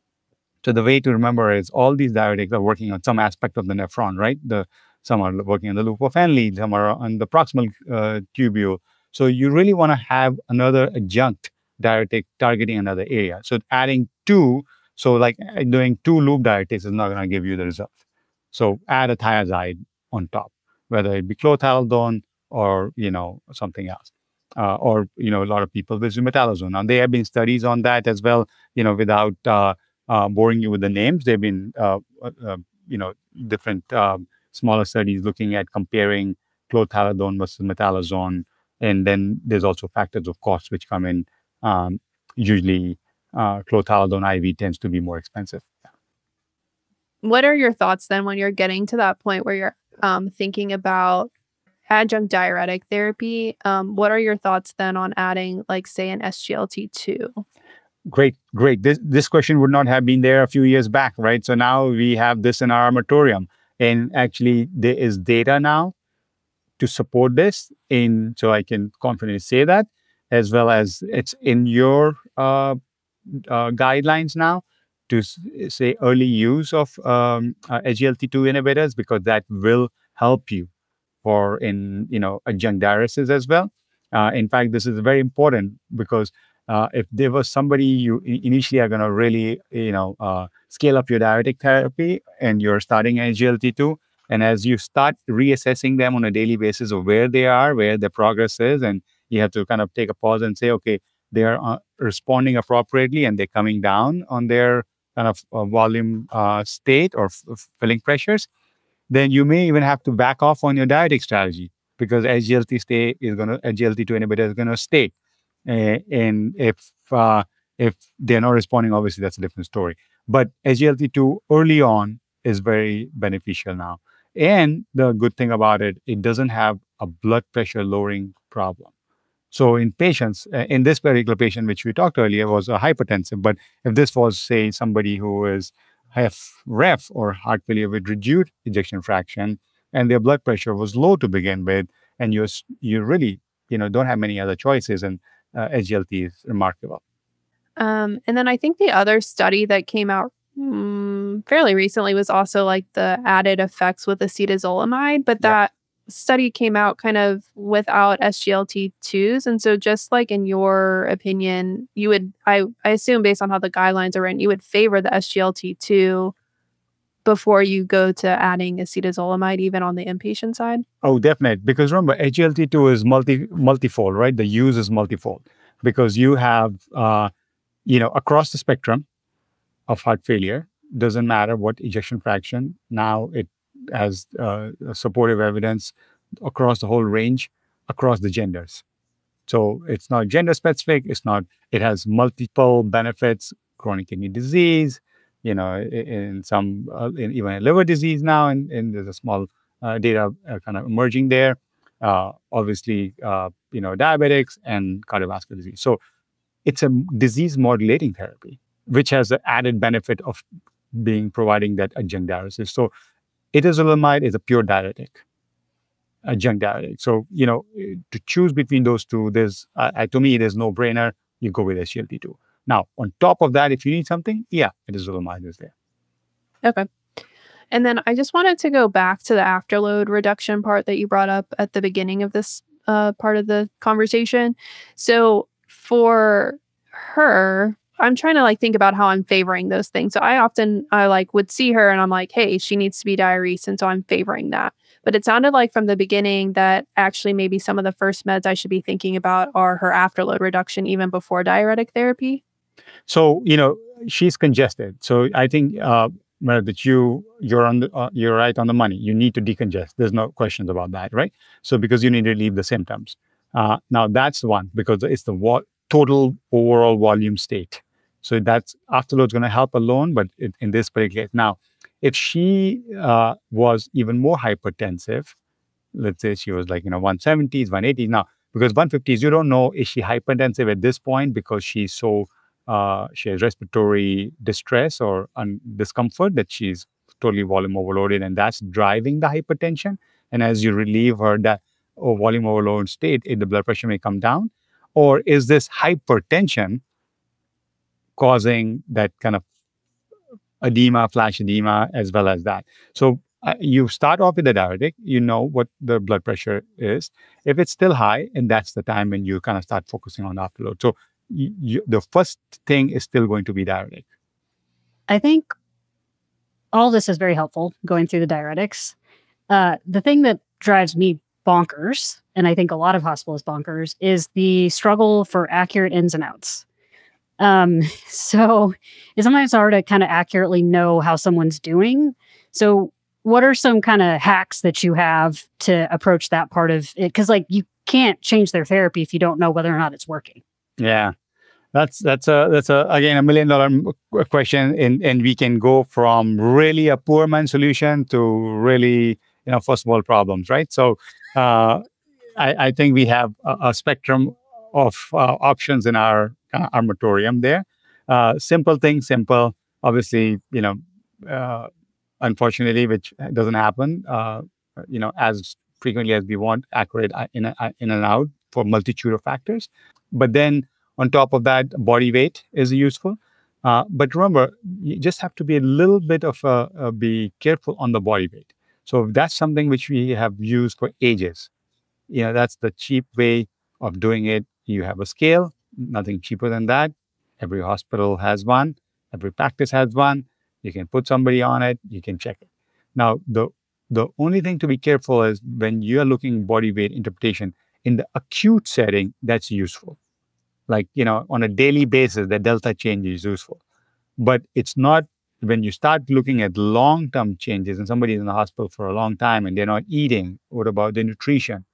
So the way to remember is all these diuretics are working on some aspect of the nephron, right? The Some are working on the loop of Henle, some are on the proximal uh, tubule. So you really want to have another adjunct diuretic targeting another area. So adding two, so like doing two loop diuretics is not going to give you the result. So add a thiazide on top, whether it be clothalidone or, you know, something else. Uh, or, you know, a lot of people with metalazone. Now, there have been studies on that as well, you know, without uh, uh, boring you with the names. There have been, uh, uh, you know, different um, smaller studies looking at comparing clothalidone versus metalazone. And then there's also factors of cost which come in. Um, usually, uh, clothalidone I V tends to be more expensive. what are your thoughts then when you're getting to that point where you're um, thinking about adjunct diuretic therapy? Um, what are your thoughts then on adding, like, say, an S G L T two? Great, great. This this question would not have been there a few years back, right? So now we have this in our armatorium, and actually there is data now to support this. In so I can confidently say that, as well as it's in your uh, uh, guidelines now to s- say early use of um, uh, S G L T two inhibitors, because that will help you for in you know adjunct diuresis as well. Uh, in fact, this is very important because uh, if there was somebody you i- initially are going to really you know uh, scale up your diuretic therapy and you're starting S G L T two, and as you start reassessing them on a daily basis of where they are, where their progress is, and you have to kind of take a pause and say, okay, they are uh, responding appropriately and they're coming down on their kind of uh, volume uh, state or f- f- filling pressures, then you may even have to back off on your diuretic strategy, because S G L T stay is going to S G L T two inhibitor is going to stay. Uh, and if uh, if they're not responding, obviously that's a different story. But S G L T two early on is very beneficial now. And the good thing about it, it doesn't have a blood pressure lowering problem. So in patients, uh, in this particular patient, which we talked earlier, was a hypertensive. But if this was, say, somebody who is F R E F or heart failure with reduced ejection fraction, and their blood pressure was low to begin with, and you you really you know don't have many other choices, and uh, S G L T is remarkable. Um, and then I think the other study that came out mm, fairly recently was also like the added effects with acetazolamide, but Yeah. that study came out kind of without S G L T twos. And so just like in your opinion, you would, I, I assume based on how the guidelines are written, you would favor the S G L T two before you go to adding acetazolamide even on the inpatient side? Oh, definitely. Because remember, S G L T two is multi multifold, right? The use is multifold because you have, uh, you know, across the spectrum of heart failure, doesn't matter what ejection fraction. Now it has uh, supportive evidence across the whole range, across the genders. So it's not gender specific. It's not. It has multiple benefits: chronic kidney disease, you know, i- in some uh, in even liver disease now, and, and there's a small uh, data uh, kind of emerging there. Uh, obviously, uh, you know, diabetics and cardiovascular disease. So it's a disease modulating therapy, which has the added benefit of being providing that adjunct diuresis. So itazolamide is a pure diuretic, adjunct diuretic. So, you know, to choose between those two, there's, uh, to me, there's no brainer. You go with S G L T two. Now, on top of that, if you need something, yeah, itazolamide is there. Okay. And then I just wanted to go back to the afterload reduction part that you brought up at the beginning of this uh, part of the conversation. So for her, I'm trying to like think about how I'm favoring those things. So I often I like would see her and I'm like, hey, she needs to be diuresed, and so I'm favoring that. But it sounded like from the beginning that actually maybe some of the first meds I should be thinking about are her afterload reduction even before diuretic therapy. So, you know, she's congested. So I think uh, Meredith, that you you're on the, uh, you're right on the money. You need to decongest. There's no questions about that, right? So because you need to relieve the symptoms. Uh, now that's one, because it's the wa- total overall volume state. So that's afterload's going to help alone, but it, in this particular case, now, if she uh, was even more hypertensive, let's say she was like, you know, one seventies, one eighties. Now, because one fifties, you don't know, is she hypertensive at this point because she's so, uh, she has respiratory distress or un- discomfort that she's totally volume overloaded, and that's driving the hypertension. And as you relieve her that oh, volume overload state, it, the blood pressure may come down. Or is this hypertension causing that kind of edema, flash edema, as well as that? So uh, you start off with the diuretic, you know what the blood pressure is. If it's still high, and that's the time when you kind of start focusing on afterload. So you, you, the first thing is still going to be diuretic. I think all this is very helpful going through the diuretics. Uh, the thing that drives me bonkers, and I think a lot of hospitalists bonkers, is the struggle for accurate ins and outs. Um, so it's sometimes hard to kind of accurately know how someone's doing. So what are some kind of hacks that you have to approach that part of it? Because like you can't change their therapy if you don't know whether or not it's working. Yeah. That's that's a that's a again a million dollar question, and and we can go from really a poor man solution to really you know first world problems, right? So uh, I, I think we have a, a spectrum of uh, options in our uh, armatorium there. Uh, simple things, simple. Obviously, you know, uh, unfortunately, which doesn't happen, uh, you know, as frequently as we want, accurate in in and out for multitude of factors, but then. On top of that, body weight is useful. Uh, but remember, you just have to be a little bit of a, a be careful on the body weight. So that's something which we have used for ages. You know, that's the cheap way of doing it. You have a scale, nothing cheaper than that. Every hospital has one. Every practice has one. You can put somebody on it. You can check it. Now, the the only thing to be careful is when you are looking body weight interpretation in the acute setting, that's useful. Like, you know, on a daily basis, the delta change is useful. But it's not when you start looking at long-term changes and somebody is in the hospital for a long time and they're not eating, what about the nutrition?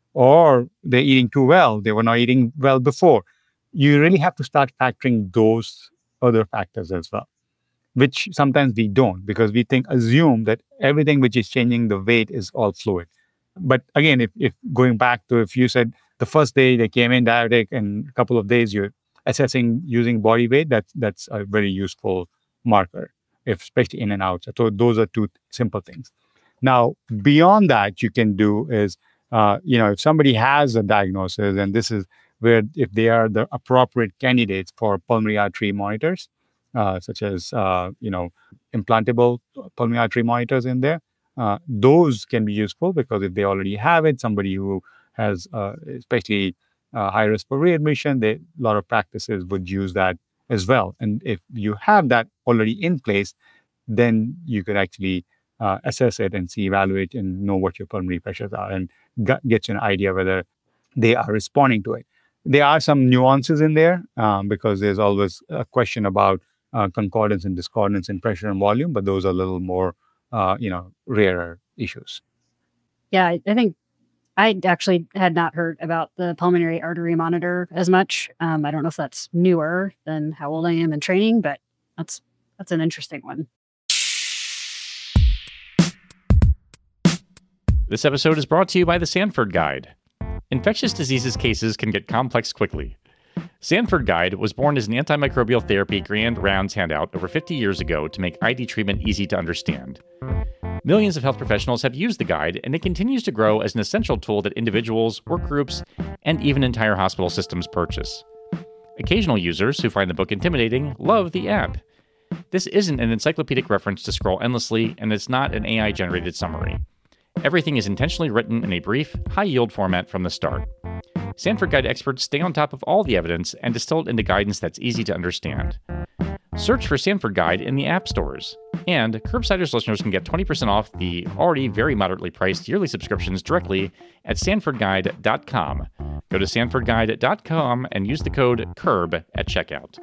Or they're eating too well, they were not eating well before. You really have to start factoring those other factors as well, which sometimes we don't because we think, assume that everything which is changing the weight is all fluid. But again, if, if going back to if you said, the first day they came in diabetic and a couple of days you're assessing using body weight, that's, that's a very useful marker, if, especially in and out. So those are two simple things. Now, beyond that, you can do is, uh, you know, if somebody has a diagnosis, and this is where if they are the appropriate candidates for pulmonary artery monitors, uh, such as, uh, you know, implantable pulmonary artery monitors in there, uh, those can be useful because if they already have it, somebody who has uh, especially uh, high risk for readmission, they, a lot of practices would use that as well. And if you have that already in place, then you could actually uh, assess it and see, evaluate, and know what your pulmonary pressures are and get, get you an idea whether they are responding to it. There are some nuances in there um, because there's always a question about uh, concordance and discordance in pressure and volume, but those are a little more, uh, you know, rarer issues. Yeah, I think I actually had not heard about the pulmonary artery monitor as much. Um, I don't know if that's newer than how old I am in training, but that's that's an interesting one. This episode is brought to you by the Sanford Guide. Infectious diseases cases can get complex quickly. Sanford Guide was born as an antimicrobial therapy grand rounds handout over fifty years ago to make I D treatment easy to understand. Millions of health professionals have used the guide, and it continues to grow as an essential tool that individuals, work groups, and even entire hospital systems purchase. Occasional users who find the book intimidating love the app. This isn't an encyclopedic reference to scroll endlessly, and it's not an A I-generated summary. Everything is intentionally written in a brief, high-yield format from the start. Sanford Guide experts stay on top of all the evidence and distill it into guidance that's easy to understand. Search for Sanford Guide in the app stores. And Curbsiders listeners can get twenty percent off the already very moderately priced yearly subscriptions directly at sanford guide dot com. Go to sanford guide dot com and use the code CURB at checkout.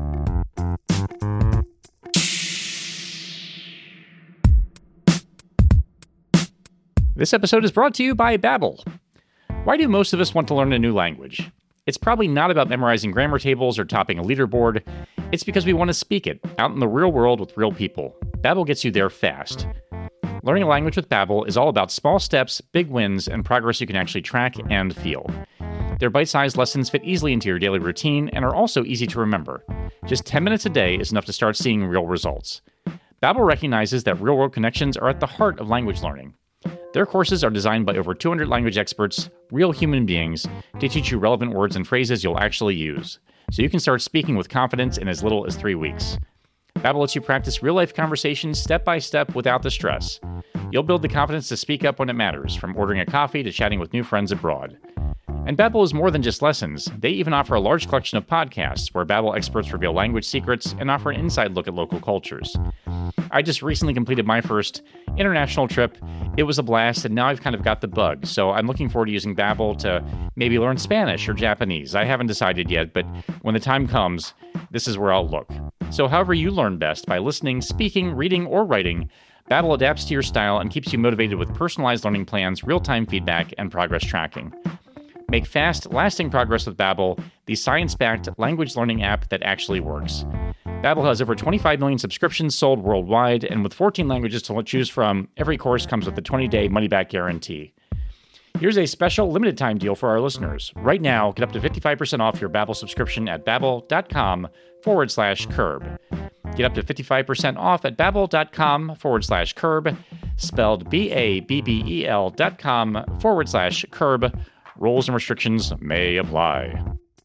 This episode is brought to you by Babbel. Why do most of us want to learn a new language? It's probably not about memorizing grammar tables or topping a leaderboard. It's because we want to speak it out in the real world with real people. Babbel gets you there fast. Learning a language with Babbel is all about small steps, big wins, and progress you can actually track and feel. Their bite-sized lessons fit easily into your daily routine and are also easy to remember. Just ten minutes a day is enough to start seeing real results. Babbel recognizes that real-world connections are at the heart of language learning. Their courses are designed by over two hundred language experts, real human beings, to teach you relevant words and phrases you'll actually use, so you can start speaking with confidence in as little as three weeks. Babbel lets you practice real-life conversations step by step without the stress. You'll build the confidence to speak up when it matters, from ordering a coffee to chatting with new friends abroad. And Babbel is more than just lessons. They even offer a large collection of podcasts where Babbel experts reveal language secrets and offer an inside look at local cultures. I just recently completed my first international trip. It was a blast, and now I've kind of got the bug. So I'm looking forward to using Babbel to maybe learn Spanish or Japanese. I haven't decided yet, but when the time comes, this is where I'll look. So however you learn best, by listening, speaking, reading, or writing, Babbel adapts to your style and keeps you motivated with personalized learning plans, real-time feedback, and progress tracking. Make fast, lasting progress with Babbel, the science-backed language learning app that actually works. Babbel has over twenty-five million subscriptions sold worldwide, and with fourteen languages to choose from, every course comes with a twenty-day money-back guarantee. Here's a special limited-time deal for our listeners. Right now, get up to fifty-five percent off your Babbel subscription at babbel.com forward slash curb. Get up to fifty-five percent off at babbel.com forward slash curb, spelled B-A-B-B-E-L dot com forward slash curb. Rules and restrictions may apply.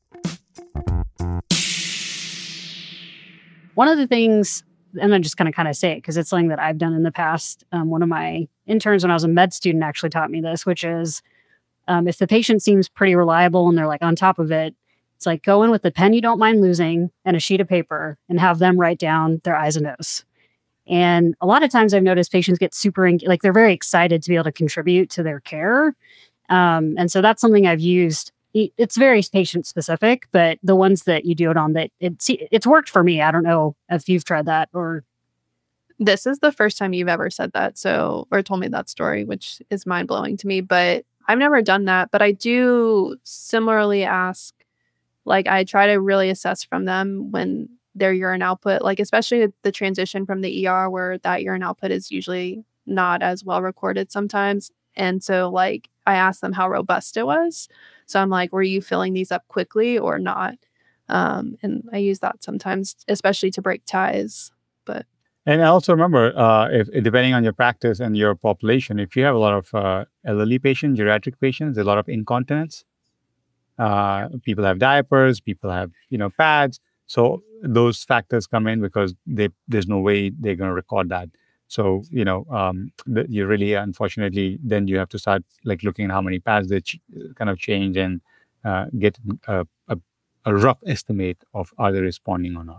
One of the things, and I'm just going to kind of say it because it's something that I've done in the past. Um, one of my interns when I was a med student actually taught me this, which is um, if the patient seems pretty reliable and they're like on top of it, it's like go in with the pen you don't mind losing and a sheet of paper and have them write down their eyes and nose. And a lot of times I've noticed patients get super, en- like they're very excited to be able to contribute to their care. Um, and so that's something I've used. It's very patient specific, but the ones that you do it on, that it's, it's worked for me. I don't know if you've tried that or. This is the first time you've ever said that. So, or told me that story, which is mind blowing to me, but I've never done that. But I do similarly ask, like I try to really assess from them when their urine output, like especially the transition from the E R where that urine output is usually not as well recorded sometimes. And so like I asked them how robust it was. So I'm like, were you filling these up quickly or not? Um, and I use that sometimes, especially to break ties. But and also remember, uh, if depending on your practice and your population, if you have a lot of uh, elderly patients, geriatric patients, there's a lot of incontinence. Uh, people have diapers, people have you know pads. So those factors come in because they, there's no way they're going to record that. So, you know, um, the, you really, unfortunately, then you have to start like looking at how many pads they ch- kind of change and uh, get a, a, a rough estimate of are they responding or not.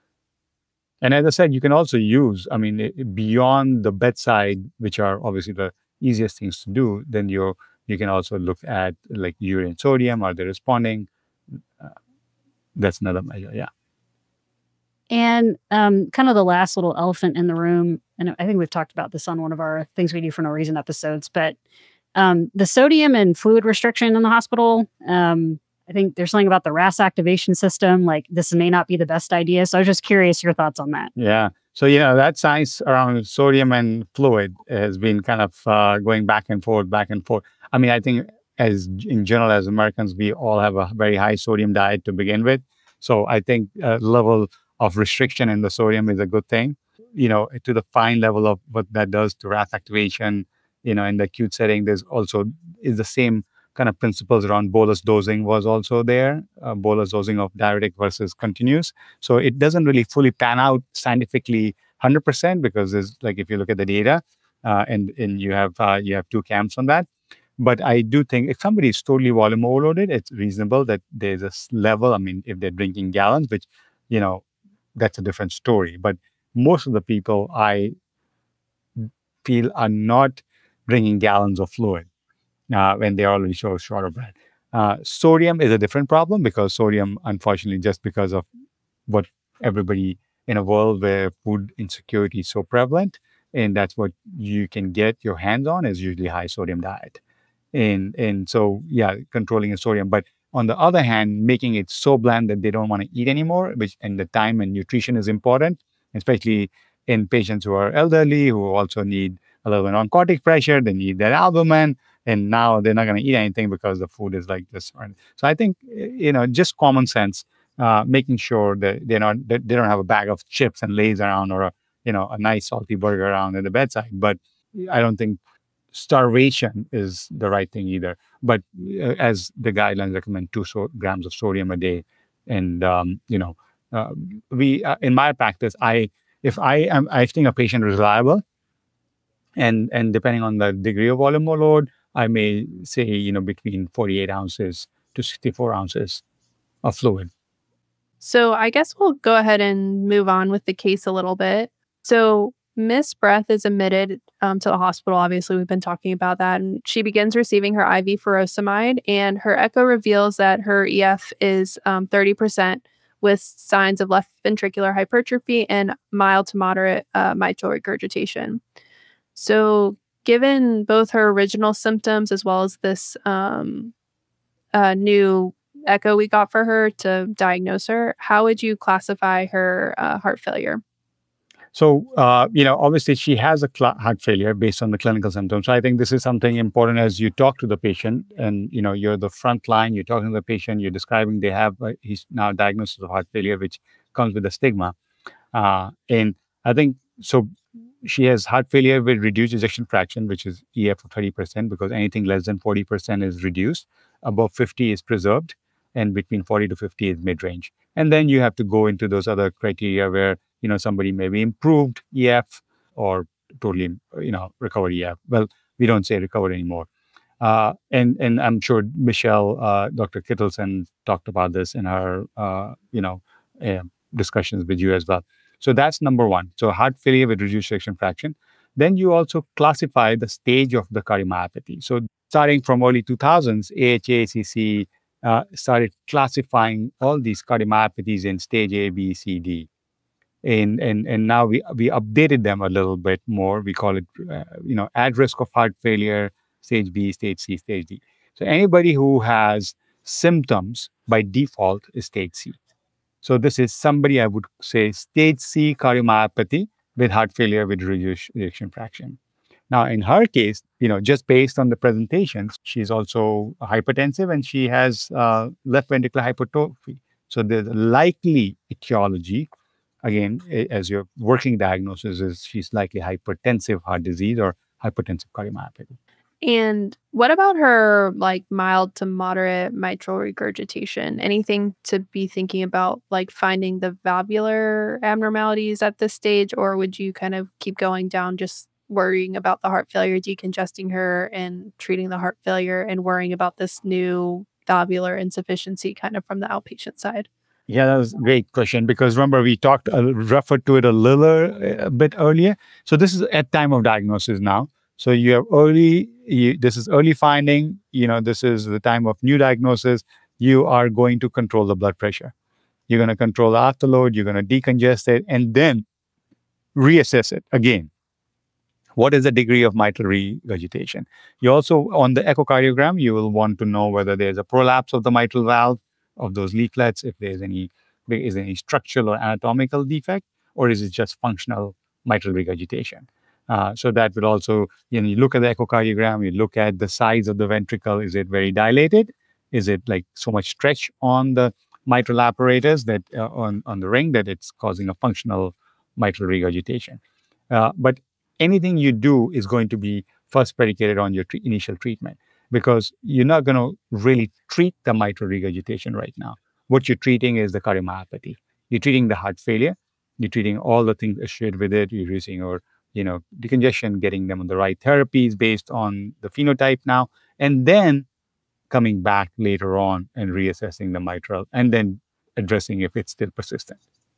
And as I said, you can also use, I mean, it, beyond the bedside, which are obviously the easiest things to do, then you you can also look at like urine sodium. Are they responding? Uh, that's another measure, yeah. And um, kind of the last little elephant in the room, and I think we've talked about this on one of our Things We Do for No Reason episodes, but um, the sodium and fluid restriction in the hospital, um, I think there's something about the R A S activation system, like this may not be the best idea. So I was just curious your thoughts on that. Yeah. So, you know, that science around sodium and fluid has been kind of uh, going back and forth, back and forth. I mean, I think as in general, as Americans, we all have a very high sodium diet to begin with. So I think uh, level of restriction in the sodium is a good thing, you know, to the fine level of what that does to R A S activation, you know, in the acute setting. There's also is the same kind of principles around bolus dosing was also there, uh, bolus dosing of diuretic versus continuous. So it doesn't really fully pan out scientifically one hundred percent because there's like, if you look at the data uh, and, and you have uh, you have two camps on that. But I do think if somebody is totally volume overloaded, it's reasonable that there's a level. I mean, if they're drinking gallons, which, you know, that's a different story. But most of the people I feel are not drinking gallons of fluid uh, when they're already so short of breath. Uh, sodium is a different problem because sodium, unfortunately, just because of what everybody in a world where food insecurity is so prevalent, and that's what you can get your hands on is usually high sodium diet. And and so, yeah, controlling the sodium. But on the other hand, making it so bland that they don't want to eat anymore, which and the time and nutrition is important, especially in patients who are elderly, who also need a little bit of oncotic pressure. They need that albumin, and now they're not going to eat anything because the food is like this. So I think, you know, just common sense, uh, making sure that they're not that they don't have a bag of chips and Lays around or a, you know, a nice salty burger around at the bedside. But I don't think starvation is the right thing either. But uh, as the guidelines recommend, two so- grams of sodium a day. And, um, you know, uh, we, uh, in my practice, I, if I am, I think a patient is reliable and, and depending on the degree of volume load, I may say, you know, between forty-eight ounces to sixty-four ounces of fluid. So I guess we'll go ahead and move on with the case a little bit. So Miss Breath is admitted um, to the hospital. Obviously, we've been talking about that. And she begins receiving her I V furosemide, and her echo reveals that her E F is um, thirty percent with signs of left ventricular hypertrophy and mild to moderate uh, mitral regurgitation. So given both her original symptoms as well as this um, uh, new echo we got for her to diagnose her, how would you classify her uh, heart failure? So, uh, you know, obviously she has a cl- heart failure based on the clinical symptoms. So I think this is something important as you talk to the patient and, you know, you're the front line, you're talking to the patient, you're describing they have, uh, he's now diagnosed with heart failure, which comes with a stigma. Uh, and I think, so she has heart failure with reduced ejection fraction, which is E F of thirty percent, because anything less than forty percent is reduced. Above fifty is preserved, and between forty to fifty is mid-range. And then you have to go into those other criteria where, you know, somebody may be improved E F or totally, you know, recovered E F. Well, we don't say recovered anymore. Uh, and and I'm sure Michelle, uh, Doctor Kittleson talked about this in her, uh, you know, uh, discussions with you as well. So that's number one. So heart failure with reduced ejection fraction. Then you also classify the stage of the cardiomyopathy. So starting from early two thousands, A H A C C uh, started classifying all these cardiomyopathies in stage A, B, C, D. And, and, and now we, we updated them a little bit more. We call it, uh, you know, at risk of heart failure, stage B, stage C, stage D. So anybody who has symptoms by default is stage C. So this is somebody, I would say, stage C cardiomyopathy with heart failure with reduced ejection fraction. Now, in her case, you know, just based on the presentations, she's also hypertensive and she has uh, left ventricular hypertrophy. So the likely etiology, again, as your working diagnosis is she's likely hypertensive heart disease or hypertensive cardiomyopathy. And what about her like mild to moderate mitral regurgitation? Anything to be thinking about, like finding the valvular abnormalities at this stage, or would you kind of keep going down just worrying about the heart failure, decongesting her and treating the heart failure and worrying about this new valvular insufficiency kind of from the outpatient side? Yeah, that was a great question because remember we talked, uh, referred to it a little a bit earlier. So this is at time of diagnosis now. So you have early, you, this is early finding, you know, this is the time of new diagnosis. You are going to control the blood pressure. You're going to control the afterload, you're going to decongest it, and then reassess it again. What is the degree of mitral regurgitation? You also, on the echocardiogram, you will want to know whether there's a prolapse of the mitral valve, of those leaflets, if there's any, there is any structural or anatomical defect, or is it just functional mitral regurgitation? Uh, so that will also, you know, you look at the echocardiogram, you look at the size of the ventricle. Is it very dilated? Is it like so much stretch on the mitral apparatus that uh, on, on the ring that it's causing a functional mitral regurgitation? Uh, but anything you do is going to be first predicated on your tre- initial treatment because you're not going to really treat the mitral regurgitation right now. What you're treating is the cardiomyopathy. You're treating the heart failure. You're treating all the things associated with it. You're using your you know, decongestion, getting them on the right therapies based on the phenotype now, and then coming back later on and reassessing the mitral and then addressing if it's still persistent.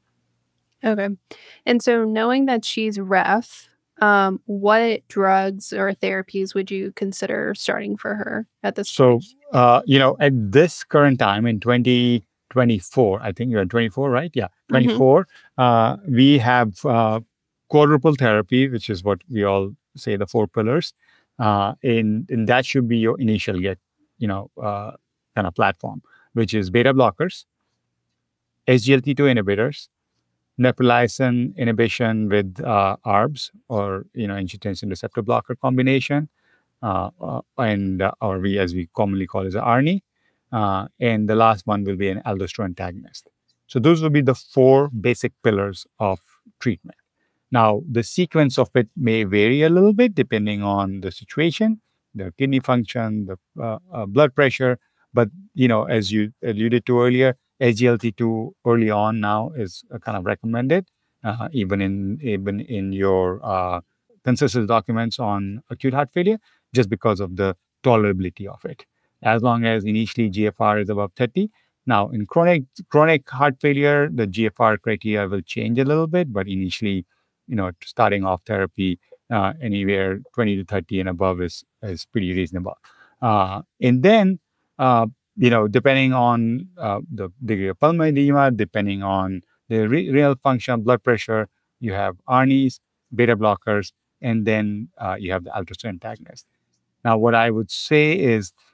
Okay. And so knowing that she's R E F, um, what drugs or therapies would you consider starting for her at this so, point? So, uh, you know, at this current time in twenty twenty-four, I think you're twenty-four, right? Yeah, twenty-four, mm-hmm. uh, we have uh, quadruple therapy, which is what we all say the four pillars. Uh, and, and that should be your initial get, you know, uh, kind of platform, which is beta blockers, S G L T two inhibitors, neprilysin inhibition with uh, A R Bs or, you know, angiotensin receptor blocker combination, uh, uh, and uh, or we, as we commonly call it, as A R N I. Uh, and the last one will be an aldosterone antagonist. So those will be the four basic pillars of treatment. Now, the sequence of it may vary a little bit depending on the situation, the kidney function, the uh, uh, blood pressure. But, you know, as you alluded to earlier, S G L T two early on now is uh, kind of recommended, uh, even in even in your uh, consensus documents on acute heart failure, just because of the tolerability of it. As long as initially G F R is above thirty. Now, in chronic chronic heart failure, the G F R criteria will change a little bit, but initially, you know, starting off therapy, uh, anywhere twenty to thirty and above is, is pretty reasonable. Uh, and then, uh, you know, depending on uh, the degree of pulmonary edema, depending on the re- renal function, blood pressure, you have A R N Is, beta blockers, and then uh, you have the aldosterone antagonist. Now, what I would say is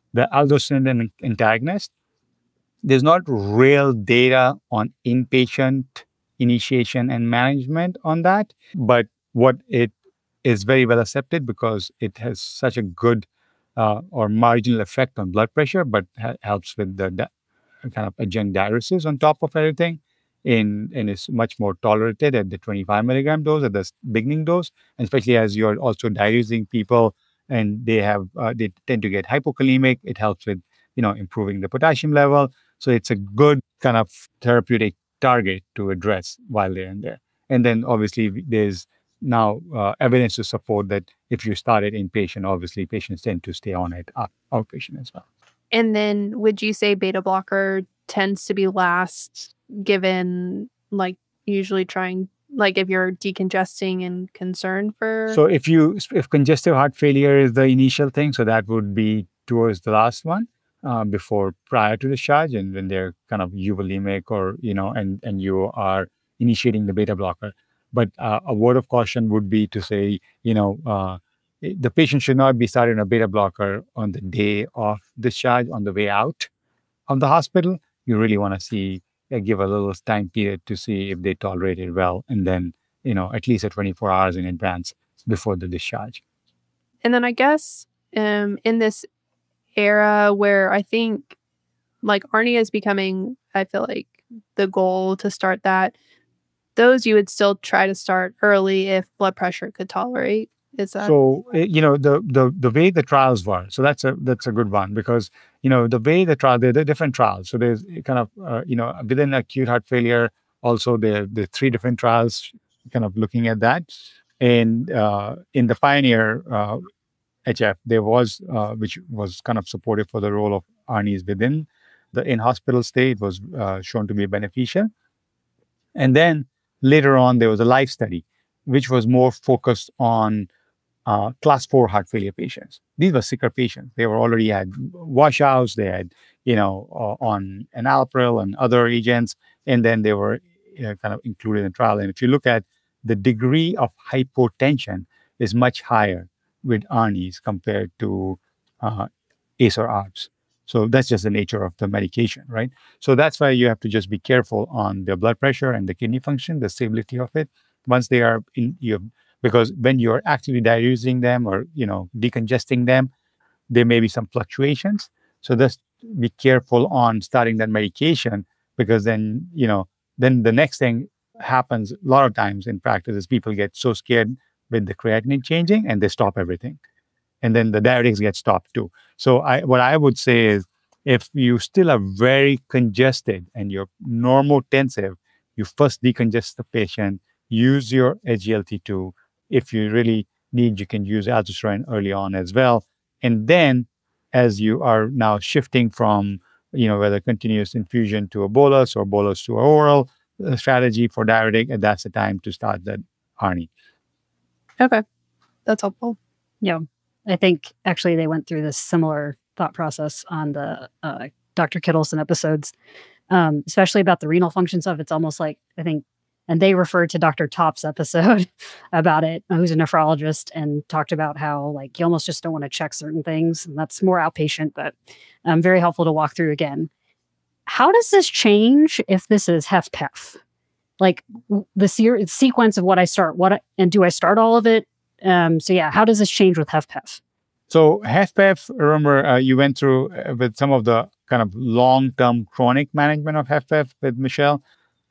the aldosterone antagonist, there's not real data on inpatient initiation and management on that, but what it is very well accepted because it has such a good uh, or marginal effect on blood pressure, but ha- helps with the di- kind of adjunct diuresis on top of everything. In, and is much more tolerated at the twenty-five milligram dose, at the s- beginning dose, and especially as you're also diuresing people and they have uh, they tend to get hypokalemic. It helps with you know improving the potassium level. So it's a good kind of therapeutic target to address while they're in there. And then obviously there's now uh, evidence to support that if you start it inpatient, obviously patients tend to stay on it out- outpatient as well. And then would you say beta blocker tends to be last given like usually trying like if you're decongesting and concerned for So if you if congestive heart failure is the initial thing, so that would be towards the last one uh, before prior to discharge, and when they're kind of euvolemic or you know, and and you are initiating the beta blocker. But uh, a word of caution would be to say, you know, uh, it- the patient should not be starting a beta blocker on the day of discharge on the way out of the hospital. You really want to see uh, give a little time period to see if they tolerate it well, and then you know at least a twenty-four hours in advance before the discharge. And then I guess um in this era where I think like Arnie is becoming, I feel like the goal to start that, those you would still try to start early if blood pressure could tolerate. Is that So uh, you know the the the way the trials were. So that's a that's a good one because you know the way the trial there are different trials. So there's kind of uh, you know within acute heart failure also there the three different trials kind of looking at that. And uh, in the Pioneer uh, H F, there was uh, which was kind of supportive for the role of A R N Is within the in hospital stay. It was uh, shown to be beneficial. And then later on there was a life study, which was more focused on uh, class four heart failure patients. These were sicker patients. They were already had washouts. They had, you know, uh, on enalapril and other agents, and then they were you know, kind of included in the trial. And if you look at the degree of hypotension is much higher with A R N Is compared to uh, A C E or A R Bs. So that's just the nature of the medication, right? So that's why you have to just be careful on their blood pressure and the kidney function, the stability of it. Once they are in, you because when you're actively diuresing them or you know decongesting them, there may be some fluctuations. So just be careful on starting that medication because then you know then the next thing happens a lot of times in practice is people get so scared with the creatinine changing and they stop everything, and then the diuretics get stopped too. So I what I would say is if you still are very congested and you're normotensive, you first decongest the patient, use your S G L T two. If you really need, you can use aldosterone early on as well. And then as you are now shifting from, you know, whether continuous infusion to a bolus or bolus to oral uh, strategy for diuretic, and that's the time to start that A R N I. okay? That's helpful. Yeah. I think actually they went through this similar thought process on the uh, Doctor Kittleson episodes, um, especially about the renal function stuff. It's almost like, I think, and they referred to Doctor Top's episode about it, who's a nephrologist, and talked about how like you almost just don't want to check certain things. And that's more outpatient, but um, very helpful to walk through again. How does this change if this is HFpEF? Like w- the se- sequence of what I start, what I, and do I start all of it? Um, so yeah, how does this change with HFpEF? So HFpEF, remember uh, you went through uh, with some of the kind of long-term chronic management of HFpEF with Michelle.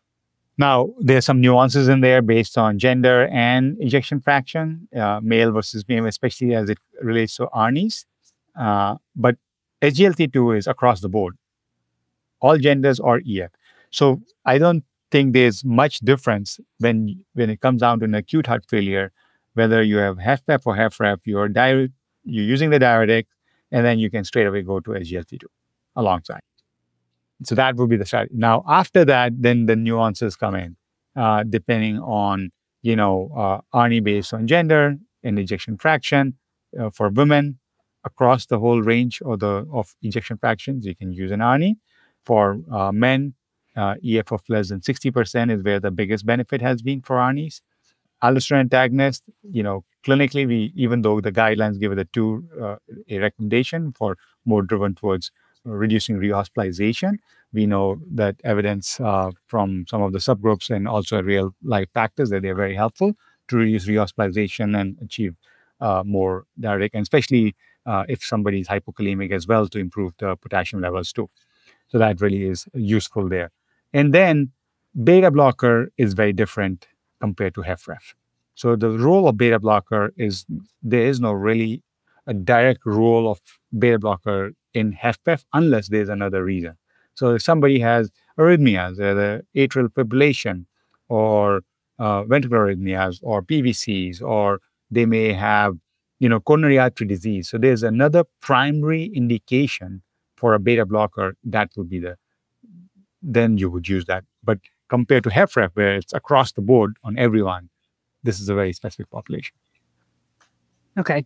Now, there's some nuances in there based on gender and ejection fraction, uh, male versus female, especially as it relates to A R N Is. Uh, but S G L T two is across the board, all genders or E F. So I don't think there's much difference when when it comes down to an acute heart failure, whether you have HFpEF or HFrEF, you're, diure- you're using the diuretic, and then you can straight away go to S G L T two alongside. So that would be the strategy. Now, after that, then the nuances come in, uh, depending on, you know, uh, A R N I based on gender and ejection fraction. Uh, for women, across the whole range of the of ejection fractions, you can use an A R N I. For uh, men, uh, E F of less than sixty percent is where the biggest benefit has been for A R N Is. Aldosterone antagonist, you know, clinically, we even though the guidelines give it a two uh, a recommendation for more driven towards reducing rehospitalization, we know that evidence uh, from some of the subgroups and also real life factors that they're very helpful to reduce rehospitalization and achieve uh, more diuretic, and especially uh, if somebody is hypokalemic as well, to improve the potassium levels too. So that really is useful there. And then beta blocker is very different compared to HFrEF. So the role of beta blocker is, there is no really a direct role of beta blocker in HFpEF unless there's another reason. So if somebody has arrhythmias, uh, the atrial fibrillation, or uh, ventricular arrhythmias, or P V Cs, or they may have, you know, coronary artery disease. So there's another primary indication for a beta blocker, that would be the, then you would use that. But compared to HFrEF, where it's across the board on everyone, this is a very specific population. Okay.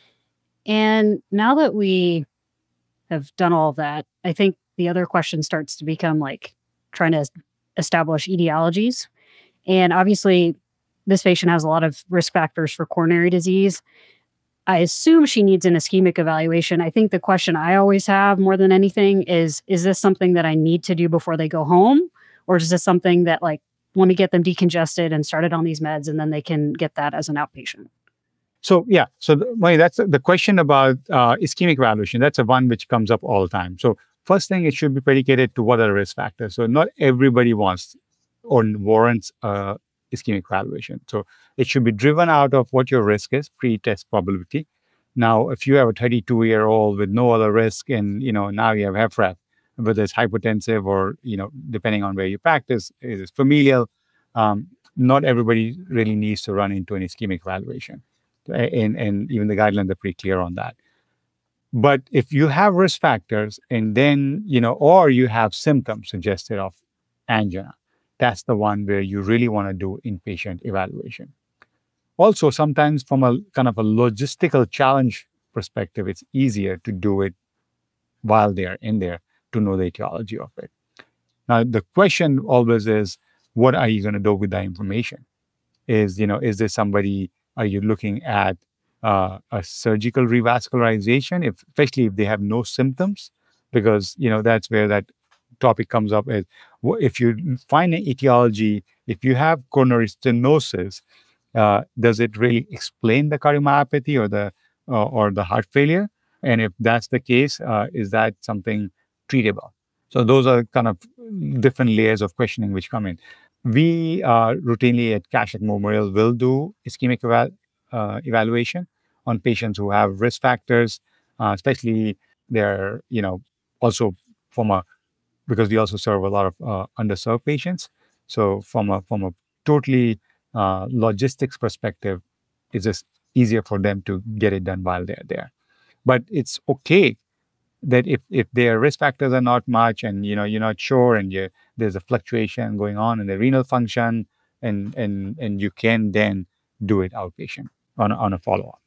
And now that we have done all of that, I think the other question starts to become like trying to establish etiologies. And obviously, this patient has a lot of risk factors for coronary disease. I assume she needs an ischemic evaluation. I think the question I always have more than anything is, is this something that I need to do before they go home? Or is this something that, like, let me get them decongested and started on these meds, and then they can get that as an outpatient? So, yeah. So, the, Mani, that's the question about uh, ischemic evaluation. That's a one which comes up all the time. So, first thing, it should be predicated to what are the risk factors. So, not everybody wants or warrants uh, ischemic evaluation. So, it should be driven out of what your risk is, pre-test probability. Now, if you have a thirty-two-year-old with no other risk, and, you know, now you have HFrEF, whether it's hypotensive or, you know, depending on where you practice, is it familial, um, not everybody really needs to run into an ischemic evaluation. And, and even the guidelines are pretty clear on that. But if you have risk factors, and then, you know, or you have symptoms suggested of angina, that's the one where you really want to do inpatient evaluation. Also, sometimes from a kind of a logistical challenge perspective, it's easier to do it while they're in there to know the etiology of it. Now, the question always is, what are you going to do with that information? Is, you know, is there somebody, are you looking at uh, a surgical revascularization, if, especially if they have no symptoms? Because, you know, that's where that topic comes up is, if you find an etiology, if you have coronary stenosis, uh, does it really explain the cardiomyopathy or the uh, or the heart failure? And if that's the case, uh, is that something treatable? So those are kind of different layers of questioning which come in. We uh, routinely at Kashlak Memorial will do ischemic eva- uh, evaluation on patients who have risk factors, uh, especially they're, you know, also from a, because we also serve a lot of uh, underserved patients. So from a from a totally uh, logistics perspective, it's just easier for them to get it done while they're there. But it's okay that if, if their risk factors are not much, and, you know, you're not sure, and you there's a fluctuation going on in the renal function, and and and you can then do it outpatient on a, on a follow-up.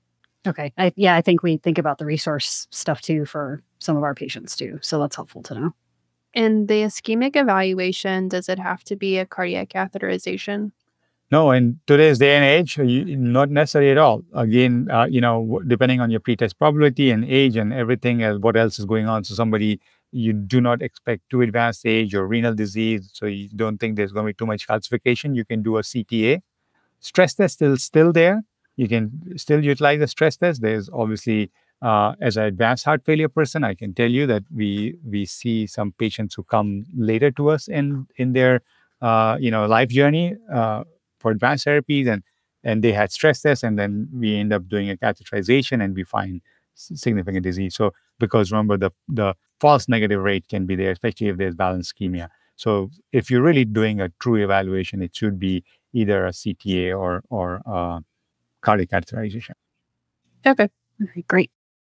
Okay. I, yeah, I think we think about the resource stuff too for some of our patients too. So that's helpful to know. In the ischemic evaluation, does it have to be a cardiac catheterization? No, in today's day and age, you, not necessarily at all. Again, uh, you know, depending on your pretest probability and age and everything, uh, what else is going on. So somebody, you do not expect too advanced age or renal disease, so you don't think there's going to be too much calcification, you can do a C T A. Stress test is still there. You can still utilize the stress test. There's obviously, uh, as an advanced heart failure person, I can tell you that we we see some patients who come later to us in in their uh, you know life journey uh, for advanced therapies, and and they had stress tests, and then we end up doing a catheterization, and we find significant disease. So because remember, the the false negative rate can be there, especially if there's balanced ischemia. So if you're really doing a true evaluation, it should be either a C T A or or uh, cardiac catheterization. Okay. Okay, great.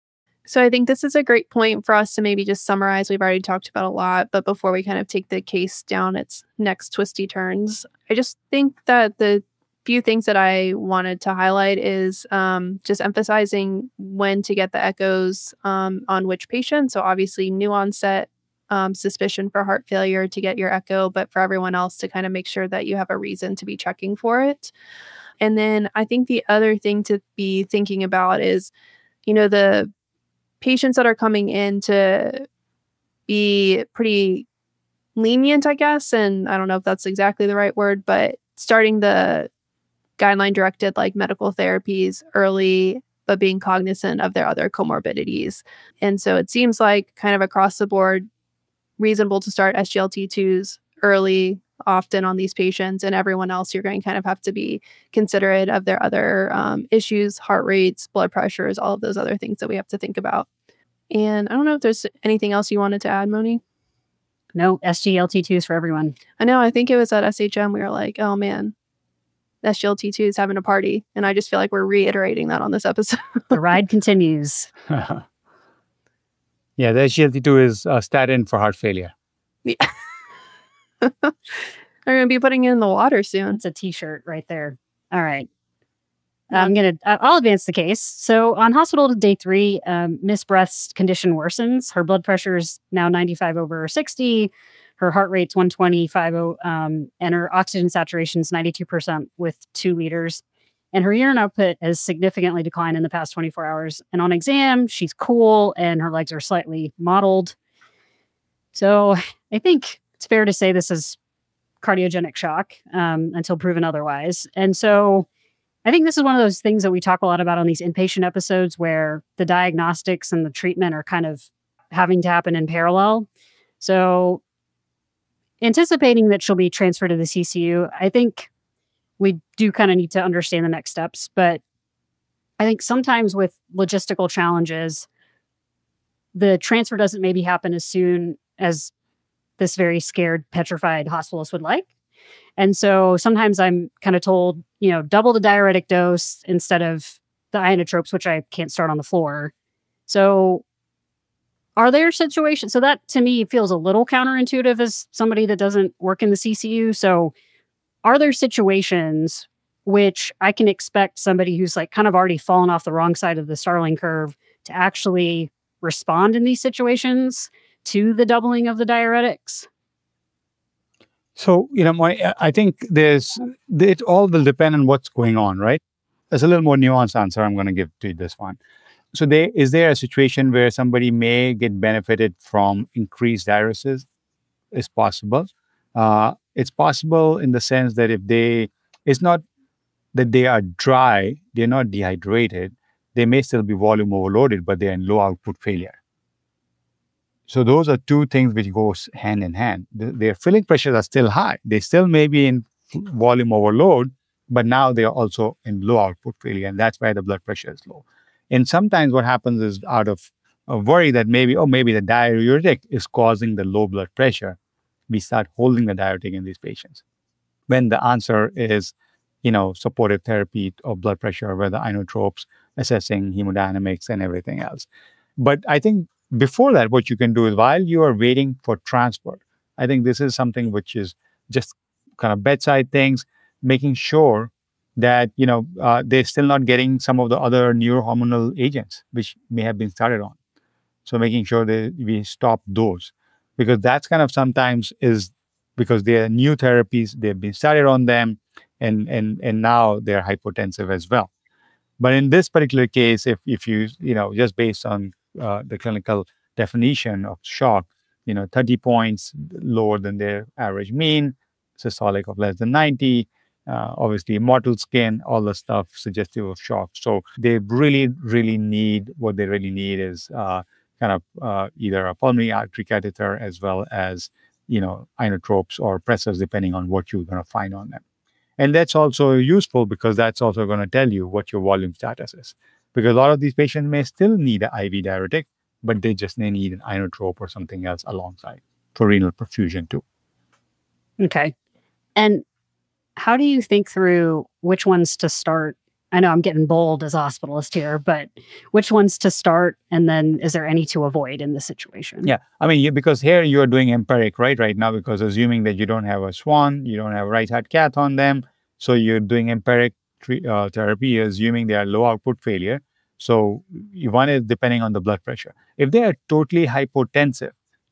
So I think this is a great point for us to maybe just summarize. We've already talked about a lot, but before we kind of take the case down its next twisty turns, I just think that the few things that I wanted to highlight is um, just emphasizing when to get the echoes um, on which patient. So obviously new onset um, suspicion for heart failure to get your echo, but for everyone else to kind of make sure that you have a reason to be checking for it. And then I think the other thing to be thinking about is, you know, the patients that are coming in to be pretty lenient, I guess. And I don't know if that's exactly the right word, but starting the guideline directed like medical therapies early, but being cognizant of their other comorbidities. And so it seems like kind of across the board, reasonable to start S G L T twos early, often on these patients, and everyone else, you're going to kind of have to be considerate of their other um, issues, heart rates, blood pressures, all of those other things that we have to think about. And I don't know if there's anything else you wanted to add, Moni. No, S G L T twos for everyone. I know. I think it was at S H M. We were like, oh man, S G L T two is having a party. And I just feel like we're reiterating that on this episode. The ride continues. Yeah, the S G L T two is a statin for heart failure. Yeah. They're going to be putting it in the water soon. It's a t-shirt right there. All right. I'm going to, I'll advance the case. So on hospital to day three, um, Miss Breath's condition worsens. Her blood pressure is now ninety-five over sixty. Her heart rate's one twenty-five, um, and her oxygen saturation is ninety-two percent with two liters. And her urine output has significantly declined in the past twenty-four hours. And on exam, she's cool and her legs are slightly mottled. So I think it's fair to say this is cardiogenic shock um, until proven otherwise. And so I think this is one of those things that we talk a lot about on these inpatient episodes where the diagnostics and the treatment are kind of having to happen in parallel. So anticipating that she'll be transferred to the C C U, I think we do kind of need to understand the next steps. But I think sometimes with logistical challenges, the transfer doesn't maybe happen as soon as this very scared, petrified hospitalist would like. And so sometimes I'm kind of told, you know, double the diuretic dose instead of the inotropes, which I can't start on the floor. So are there situations? So that to me feels a little counterintuitive as somebody that doesn't work in the C C U. So are there situations which I can expect somebody who's like kind of already fallen off the wrong side of the Starling curve to actually respond in these situations to the doubling of the diuretics? So, you know, my, I think there's, it all will depend on what's going on, right? There's a little more nuanced answer I'm going to give to this one. So there, is there a situation where somebody may get benefited from increased diuresis? It's possible. Uh, it's possible in the sense that if they, it's not that they are dry, they're not dehydrated, they may still be volume overloaded, but they're in low output failure. So those are two things which go hand in hand. The, their filling pressures are still high. They still may be in volume overload, but now they are also in low output failure, and that's why the blood pressure is low. And sometimes what happens is out of a worry that maybe, oh, maybe the diuretic is causing the low blood pressure, we start holding the diuretic in these patients. When the answer is, you know, supportive therapy of blood pressure, whether inotropes, assessing hemodynamics and everything else. But I think before that, what you can do is while you are waiting for transport, I think this is something which is just kind of bedside things, making sure that, you know, uh, they're still not getting some of the other neurohormonal agents, which may have been started on. So making sure that we stop those, because that's kind of sometimes is because they're new therapies, they've been started on them, and and and now they're hypotensive as well. But in this particular case, if if you, you know, just based on uh, the clinical definition of shock, you know, thirty points lower than their average mean, systolic of less than ninety, uh, obviously mottled skin, all the stuff suggestive of shock. So they really, really need, what they really need is uh, kind of uh, either a pulmonary artery catheter as well as, you know, inotropes or pressors, depending on what you're going to find on them. And that's also useful because that's also going to tell you what your volume status is. Because a lot of these patients may still need an I V diuretic, but they just may need an inotrope or something else alongside for renal perfusion too. Okay. And how do you think through which ones to start? I know I'm getting bold as a hospitalist here, but which ones to start? And then is there any to avoid in this situation? Yeah. I mean, you, because here you're doing empiric, right, right now, because assuming that you don't have a SWAN, you don't have a right heart cath on them. So you're doing empiric tre- uh, therapy, assuming they are low output failure. So one is depending on the blood pressure. If they are totally hypotensive,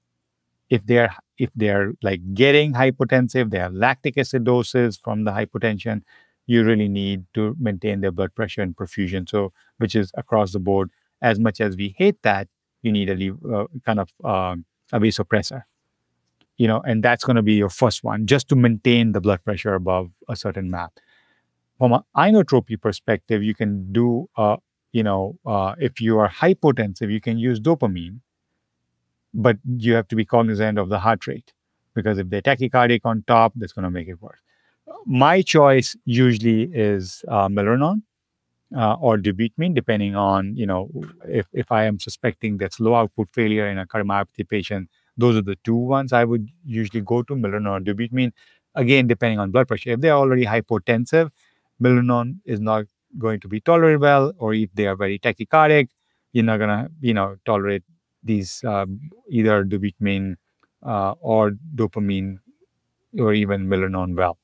if they're if they're like getting hypotensive, they have lactic acidosis from the hypotension, you really need to maintain their blood pressure and perfusion. So, which is across the board. As much as we hate that, you need a lev- uh, kind of um, a vasopressor, you know, and that's going to be your first one, just to maintain the blood pressure above a certain map. From an inotropy perspective, you can do, uh, you know, uh, if you are hypotensive, you can use dopamine, but you have to be cognizant of the heart rate, because if they're tachycardic on top, that's going to make it worse. My choice usually is uh, Milrinone uh, or dubutmine, depending on, you know, if, if I am suspecting that's low output failure in a cardiomyopathy patient, those are the two ones I would usually go to, Milrinone or dubutmine. Again, depending on blood pressure. If they're already hypotensive, Milrinone is not going to be tolerated well, or if they are very tachycardic, you're not going to, you know, tolerate these uh, either dubutmine uh, or dopamine or even Milrinone well.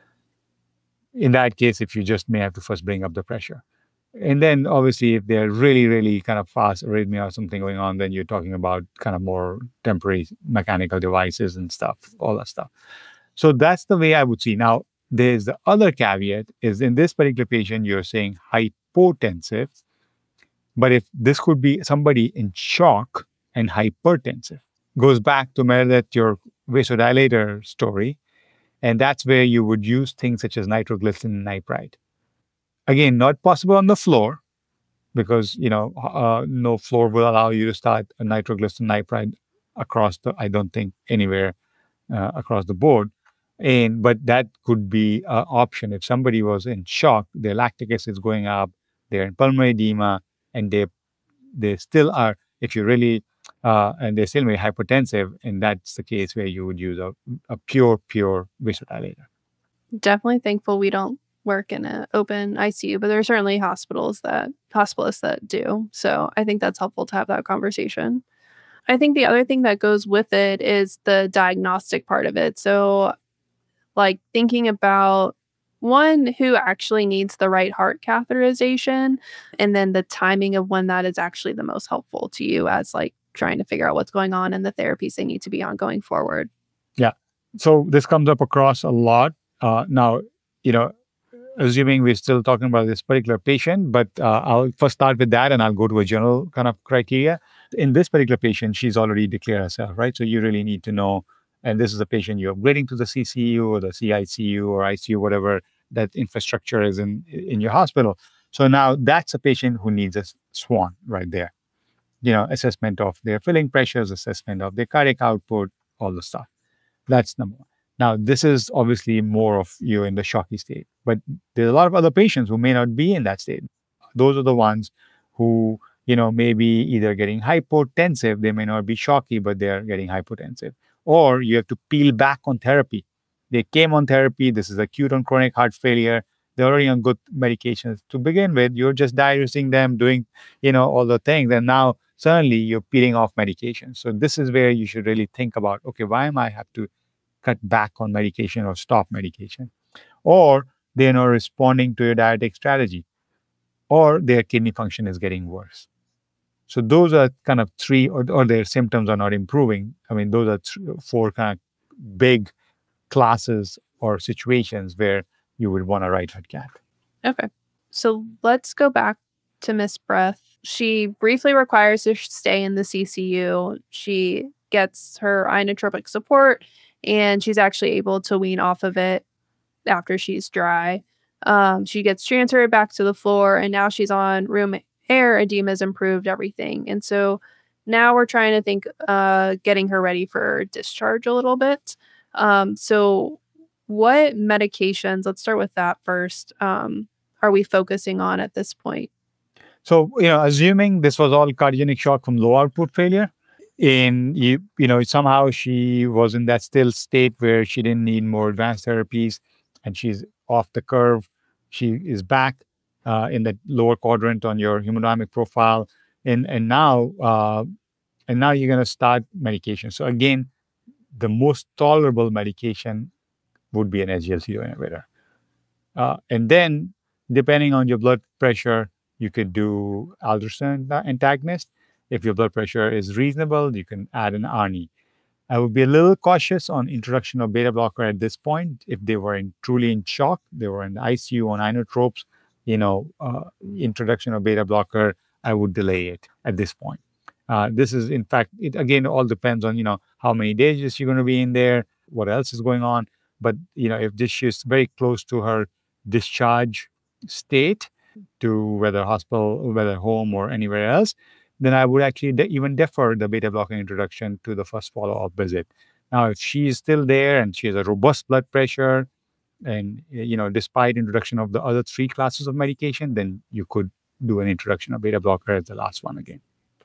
In that case, if you just may have to first bring up the pressure. And then obviously, if they're really, really kind of fast arrhythmia or something going on, then you're talking about kind of more temporary mechanical devices and stuff, all that stuff. So that's the way I would see. Now, there's the other caveat is in this particular patient, you're saying hypotensive, but if this could be somebody in shock and hypertensive, goes back to Meredith, your vasodilator story. And that's where you would use things such as nitroglycerin nitrite. Again, not possible on the floor, because, you know, uh, no floor will allow you to start a nitroglycerin nitrite across the, I don't think, anywhere uh, across the board. And but that could be an option. If somebody was in shock, their lactic acid is going up, they're in pulmonary edema, and they they still are, if you really, uh, and they're still very hypertensive, and that's the case where you would use a, a pure, pure vasodilator. Definitely thankful we don't work in an open I C U, but there are certainly hospitals that, hospitalists that do. So I think that's helpful to have that conversation. I think the other thing that goes with it is the diagnostic part of it. So like thinking about one, who actually needs the right heart catheterization, and then the timing of when that is actually the most helpful to you as like trying to figure out what's going on and the therapies they need to be on going forward. Yeah. So this comes up across a lot. Uh, now, you know, assuming we're still talking about this particular patient, but uh, I'll first start with that and I'll go to a general kind of criteria. In this particular patient, she's already declared herself, right? So you really need to know, and this is a patient you're upgrading to the C C U or the C I C U or I C U, whatever that infrastructure is in, in your hospital. So now that's a patient who needs a SWAN right there. You know, assessment of their filling pressures, assessment of their cardiac output, all the stuff. That's number one. Now, this is obviously more of you in the shocky state, but there's a lot of other patients who may not be in that state. Those are the ones who, you know, may be either getting hypotensive, they may not be shocky, but they're getting hypotensive. Or you have to peel back on therapy. They came on therapy, this is acute on chronic heart failure, they're already on good medications to begin with, you're just diagnosing them, doing, you know, all the things, and now suddenly you're peeling off medication. So this is where you should really think about, okay, why am I have to cut back on medication or stop medication? Or they're not responding to your diuretic strategy, or their kidney function is getting worse. So those are kind of three, or, or their symptoms are not improving. I mean, those are three, four kind of big classes or situations where you would want a right heart cath. Okay. So let's go back to Miss Breath. She briefly requires to stay in the C C U. She gets her inotropic support, and she's actually able to wean off of it after she's dry. Um, she gets transferred back to the floor, and now she's on room air. Edema's improved everything. And so now we're trying to think uh, getting her ready for discharge a little bit. Um, so what medications, let's start with that first, um, are we focusing on at this point? So, you know, assuming this was all cardiogenic shock from low output failure, in you, you know, somehow she was in that still state where she didn't need more advanced therapies, and she's off the curve. She is back uh, in the lower quadrant on your hemodynamic profile, and and now uh, and now you're going to start medication. So again, the most tolerable medication would be an S G L T two inhibitor, uh, and then depending on your blood pressure, you could do aldosterone antagonist. If your blood pressure is reasonable, you can add an A R N I. I would be a little cautious on introduction of beta blocker at this point. If they were in, truly in shock, they were in the I C U on inotropes, you know, uh, introduction of beta blocker, I would delay it at this point. Uh, this is, in fact, it again all depends on, you know, how many days you're going to be in there, what else is going on. But, you know, if this is very close to her discharge state, to whether hospital, whether home or anywhere else, then I would actually de- even defer the beta blocker introduction to the first follow-up visit. Now, if she is still there and she has a robust blood pressure, and, you know, despite introduction of the other three classes of medication, then you could do an introduction of beta blocker as the last one again.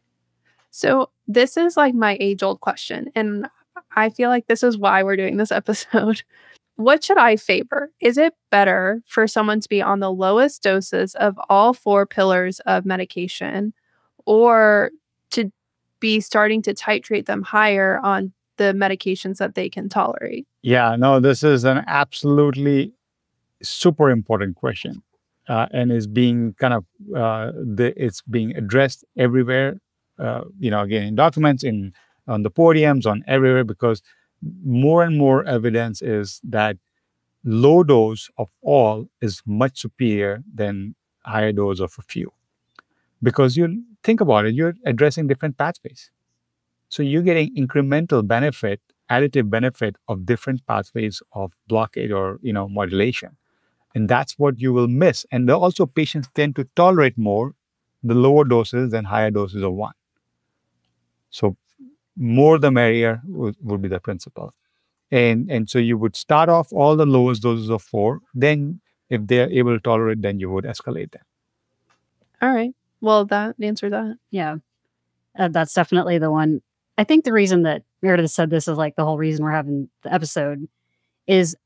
So this is like my age-old question, and I feel like this is why we're doing this episode. What should I favor? Is it better for someone to be on the lowest doses of all four pillars of medication, or to be starting to titrate them higher on the medications that they can tolerate? Yeah, no, this is an absolutely super important question, uh, and is being kind of uh, the, it's being addressed everywhere. Uh, you know, again, in documents, in on the podiums, on everywhere, because more and more evidence is that low dose of all is much superior than higher dose of a few. Because you think about it, you're addressing different pathways. So you're getting incremental benefit, additive benefit of different pathways of blockade or, you know, modulation. And that's what you will miss. And also patients tend to tolerate more the lower doses than higher doses of one. So more the merrier would, would be the principle. And, and so you would start off all the lowest doses of four. Then if they're able to tolerate, then you would escalate them. All right. Well, that answers that. Yeah, uh, that's definitely the one. I think the reason that Meredith said this is like the whole reason we're having the episode is,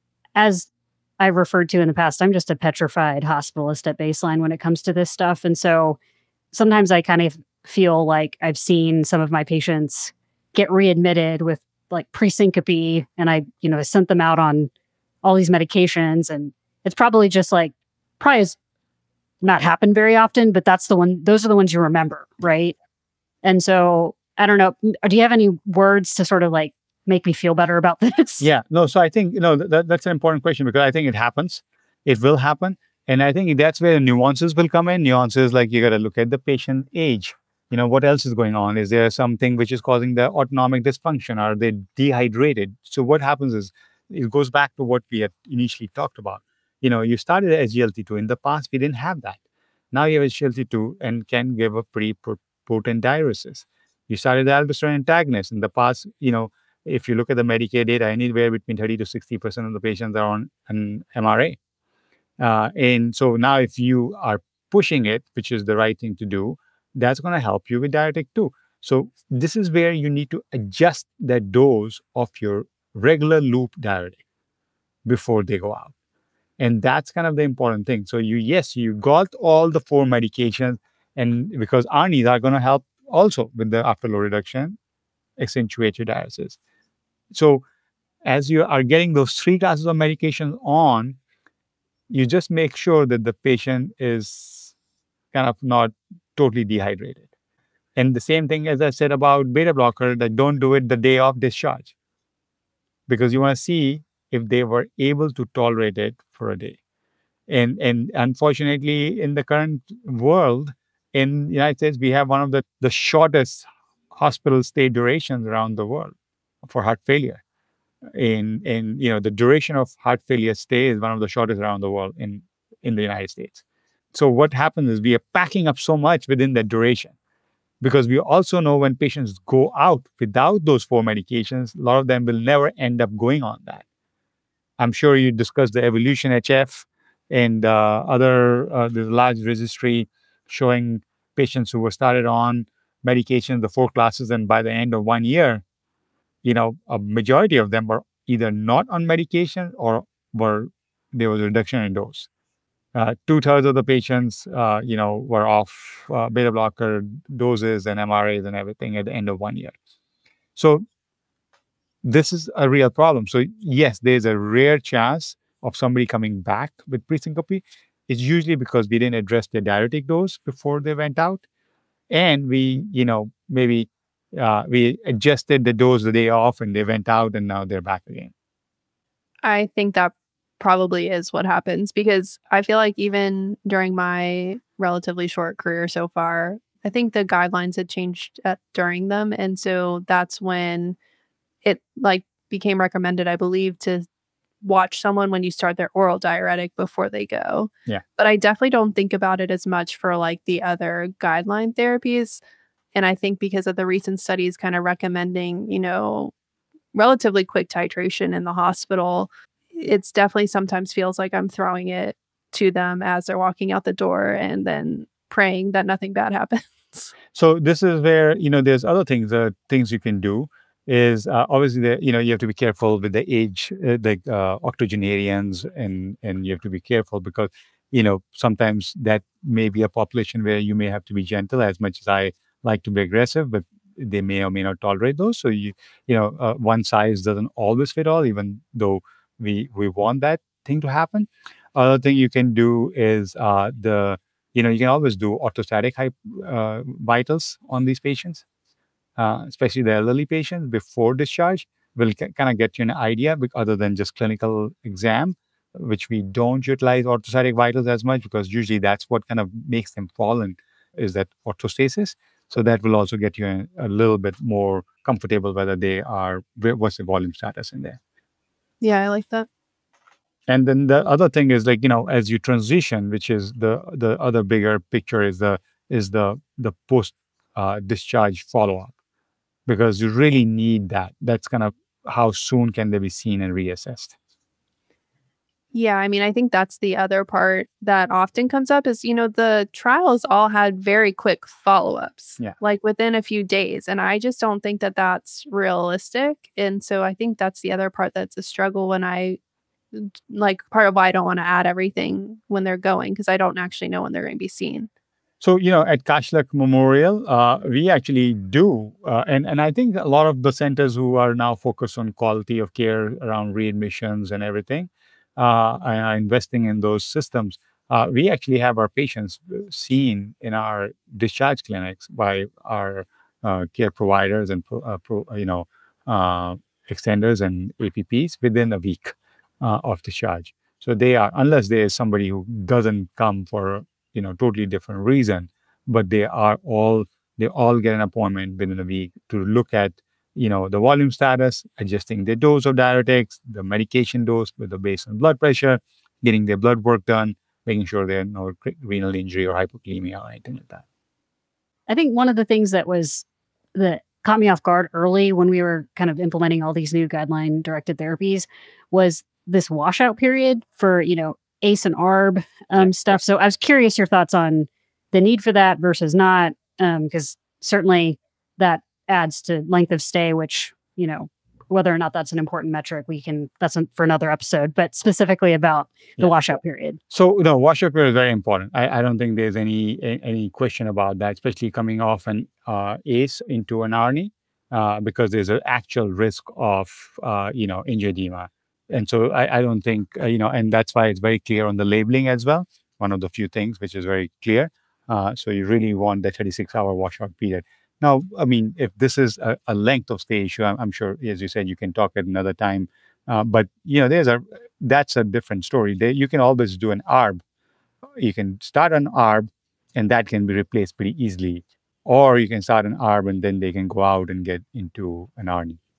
as I've referred to in the past, I'm just a petrified hospitalist at baseline when it comes to this stuff. And so sometimes I kind of feel like I've seen some of my patients get readmitted with like pre-syncope, and I, you know, sent them out on all these medications, and it's probably just like, probably has not happened very often, but that's the one, those are the ones you remember, right? And so I don't know, do you have any words to sort of like make me feel better about this? Yeah, no, so I think, you know, that, that's an important question, because I think it happens. It will happen. And I think that's where the nuances will come in. Nuances like you got to look at the patient age. You know, what else is going on? Is there something which is causing the autonomic dysfunction? Are they dehydrated? So what happens is, it goes back to what we had initially talked about. You know, you started as S G L T two. In the past, we didn't have that. Now you have S G L T two and can give a pretty potent diuresis. You started the aldosterone antagonist. In the past, you know, if you look at the Medicare data, anywhere between thirty to sixty percent of the patients are on an M R A. Uh, and so now if you are pushing it, which is the right thing to do, that's going to help you with diuretic too. So this is where you need to adjust the dose of your regular loop diuretic before they go out. And that's kind of the important thing. So you, yes, you got all the four medications, and because A R N Is are going to help also with the afterload reduction, accentuate your diuresis. So as you are getting those three classes of medications on, you just make sure that the patient is kind of not totally dehydrated. And the same thing as I said about beta blocker, that don't do it the day of discharge, because you want to see if they were able to tolerate it for a day. And and unfortunately, in the current world, in the United States, we have one of the, the shortest hospital stay durations around the world for heart failure. In in you know, the duration of heart failure stay is one of the shortest around the world in, in the United States. So what happens is we are packing up so much within that duration, because we also know when patients go out without those four medications, a lot of them will never end up going on that. I'm sure you discussed the Evolution H F and uh, other, uh, there's a large registry showing patients who were started on medication, the four classes, and by the end of one year, you know, a majority of them were either not on medication or were, there was a reduction in dose. Uh, two-thirds of the patients, uh, you know, were off uh, beta blocker doses and M R As and everything at the end of one year. So this is a real problem. So yes, there's a rare chance of somebody coming back with pre-syncope. It's usually because we didn't address the diuretic dose before they went out. And we, you know, maybe uh, we adjusted the dose the day off, and they went out, and now they're back again. I think that probably is what happens, because I feel like even during my relatively short career so far, I think the guidelines had changed at, during them. And so that's when it like became recommended, I believe, to watch someone when you start their oral diuretic before they go. Yeah. But I definitely don't think about it as much for like the other guideline therapies. And I think because of the recent studies kind of recommending, you know, relatively quick titration in the hospital, it's definitely sometimes feels like I'm throwing it to them as they're walking out the door and then praying that nothing bad happens. So this is where, you know, there's other things, uh, things you can do is uh, obviously, the, you know, you have to be careful with the age, uh, like uh, octogenarians, and, and you have to be careful because, you know, sometimes that may be a population where you may have to be gentle. As much as I like to be aggressive, but they may or may not tolerate those. So, you, you know, uh, one size doesn't always fit all, even though we, we want that thing to happen. Other thing you can do is uh, the, you know, you can always do orthostatic hy- uh, vitals on these patients, uh, especially the elderly patients before discharge. Will c- kind of get you an idea, bec- other than just clinical exam, which we don't utilize orthostatic vitals as much because usually that's what kind of makes them fall in, is that orthostasis. So that will also get you a, a little bit more comfortable whether they are, what's the volume status in there. Yeah, I like that. And then the other thing is, like, you know, as you transition, which is the the other bigger picture, is the is the the post uh, discharge follow up, because you really need that. That's kind of how soon can they be seen and reassessed. Yeah, I mean, I think that's the other part that often comes up is, you know, the trials all had very quick follow-ups, Yeah. like within a few days. And I just don't think that that's realistic. And so I think that's the other part that's a struggle when I, like, part of why I don't want to add everything when they're going, because I don't actually know when they're going to be seen. So, you know, at Kashlak Memorial, uh, we actually do, uh, and, and I think a lot of the centers who are now focused on quality of care around readmissions and everything, uh, and are investing in those systems, uh, we actually have our patients seen in our discharge clinics by our uh, care providers and, pro, uh, pro, you know, uh, extenders and A P Ps within a week uh, of discharge. So they are, unless there is somebody who doesn't come for you know, totally different reason, but they are all, they all get an appointment within a week to look at, you know, the volume status, adjusting their dose of diuretics, the medication dose with the based on blood pressure, getting their blood work done, making sure there are no renal injury or hypokalemia or anything like that. I think one of the things that was that caught me off guard early when we were kind of implementing all these new guideline directed therapies was this washout period for, you know, A C E and A R B um, stuff. So I was curious your thoughts on the need for that versus not, because um, certainly that adds to length of stay, which, you know, whether or not that's an important metric, we can, that's an, for another episode, but specifically about the yeah. washout period. So, no, washout period is very important. I, I don't think there's any any question about that, especially coming off an uh, A C E into an A R N I, uh, because there's an actual risk of, uh, you know, angioedema. And so I, I don't think, uh, you know, and that's why it's very clear on the labeling as well. One of the few things which is very clear. Uh, so you really want the thirty-six hour washout period. Now, I mean, if this is a, a length of stay issue, I'm, I'm sure, as you said, you can talk at another time. Uh, but, you know, there's a, that's a different story. There, you can always do an A R B. You can start an A R B and that can be replaced pretty easily. Or you can start an A R B and then they can go out and get into an A R N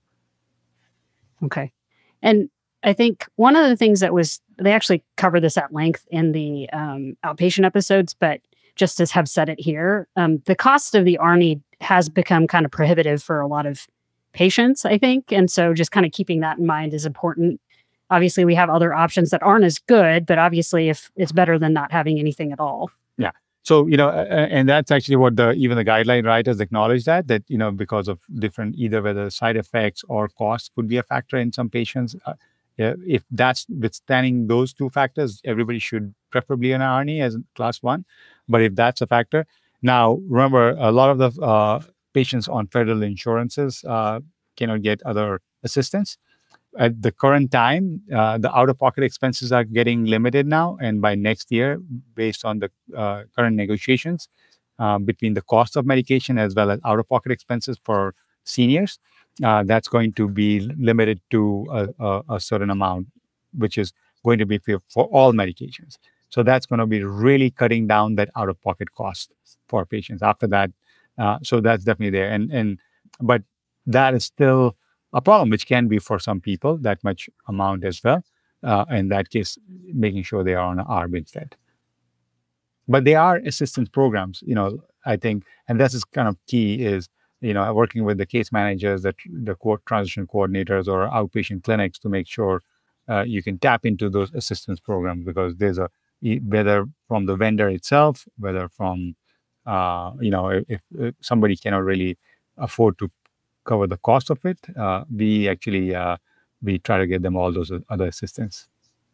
I. Okay. And I think one of the things that was, they actually cover this at length in the um, outpatient episodes, but just as have said it here, um, the cost of the A R N I has become kind of prohibitive for a lot of patients, I think. And so just kind of keeping that in mind is important. Obviously, we have other options that aren't as good, but obviously if it's better than not having anything at all. Yeah. So, you know, uh, and that's actually what the even the guideline writers acknowledge that, that, you know, because of different, either whether side effects or costs could be a factor in some patients. Uh, Yeah, if that's withstanding those two factors, everybody should preferably an A R N I as class one. But if that's a factor, now remember, a lot of the uh, patients on federal insurances uh, cannot get other assistance. At the current time, uh, the out-of-pocket expenses are getting limited now, and by next year, based on the uh, current negotiations, uh, between the cost of medication as well as out-of-pocket expenses for seniors, uh, that's going to be limited to a, a, a certain amount, which is going to be for, for all medications. So that's going to be really cutting down that out-of-pocket cost for patients. After that, uh, so that's definitely there. And and but that is still a problem, which can be for some people that much amount as well. Uh, in that case, making sure they are on an A R B instead. But there are assistance programs, you know, I think, and this is kind of key is, you know, working with the case managers, the, the co- transition coordinators or outpatient clinics to make sure uh, you can tap into those assistance programs, because there's a, whether from the vendor itself, whether from, uh, you know, if, if somebody cannot really afford to cover the cost of it, uh, we actually, uh, we try to get them all those other assistance.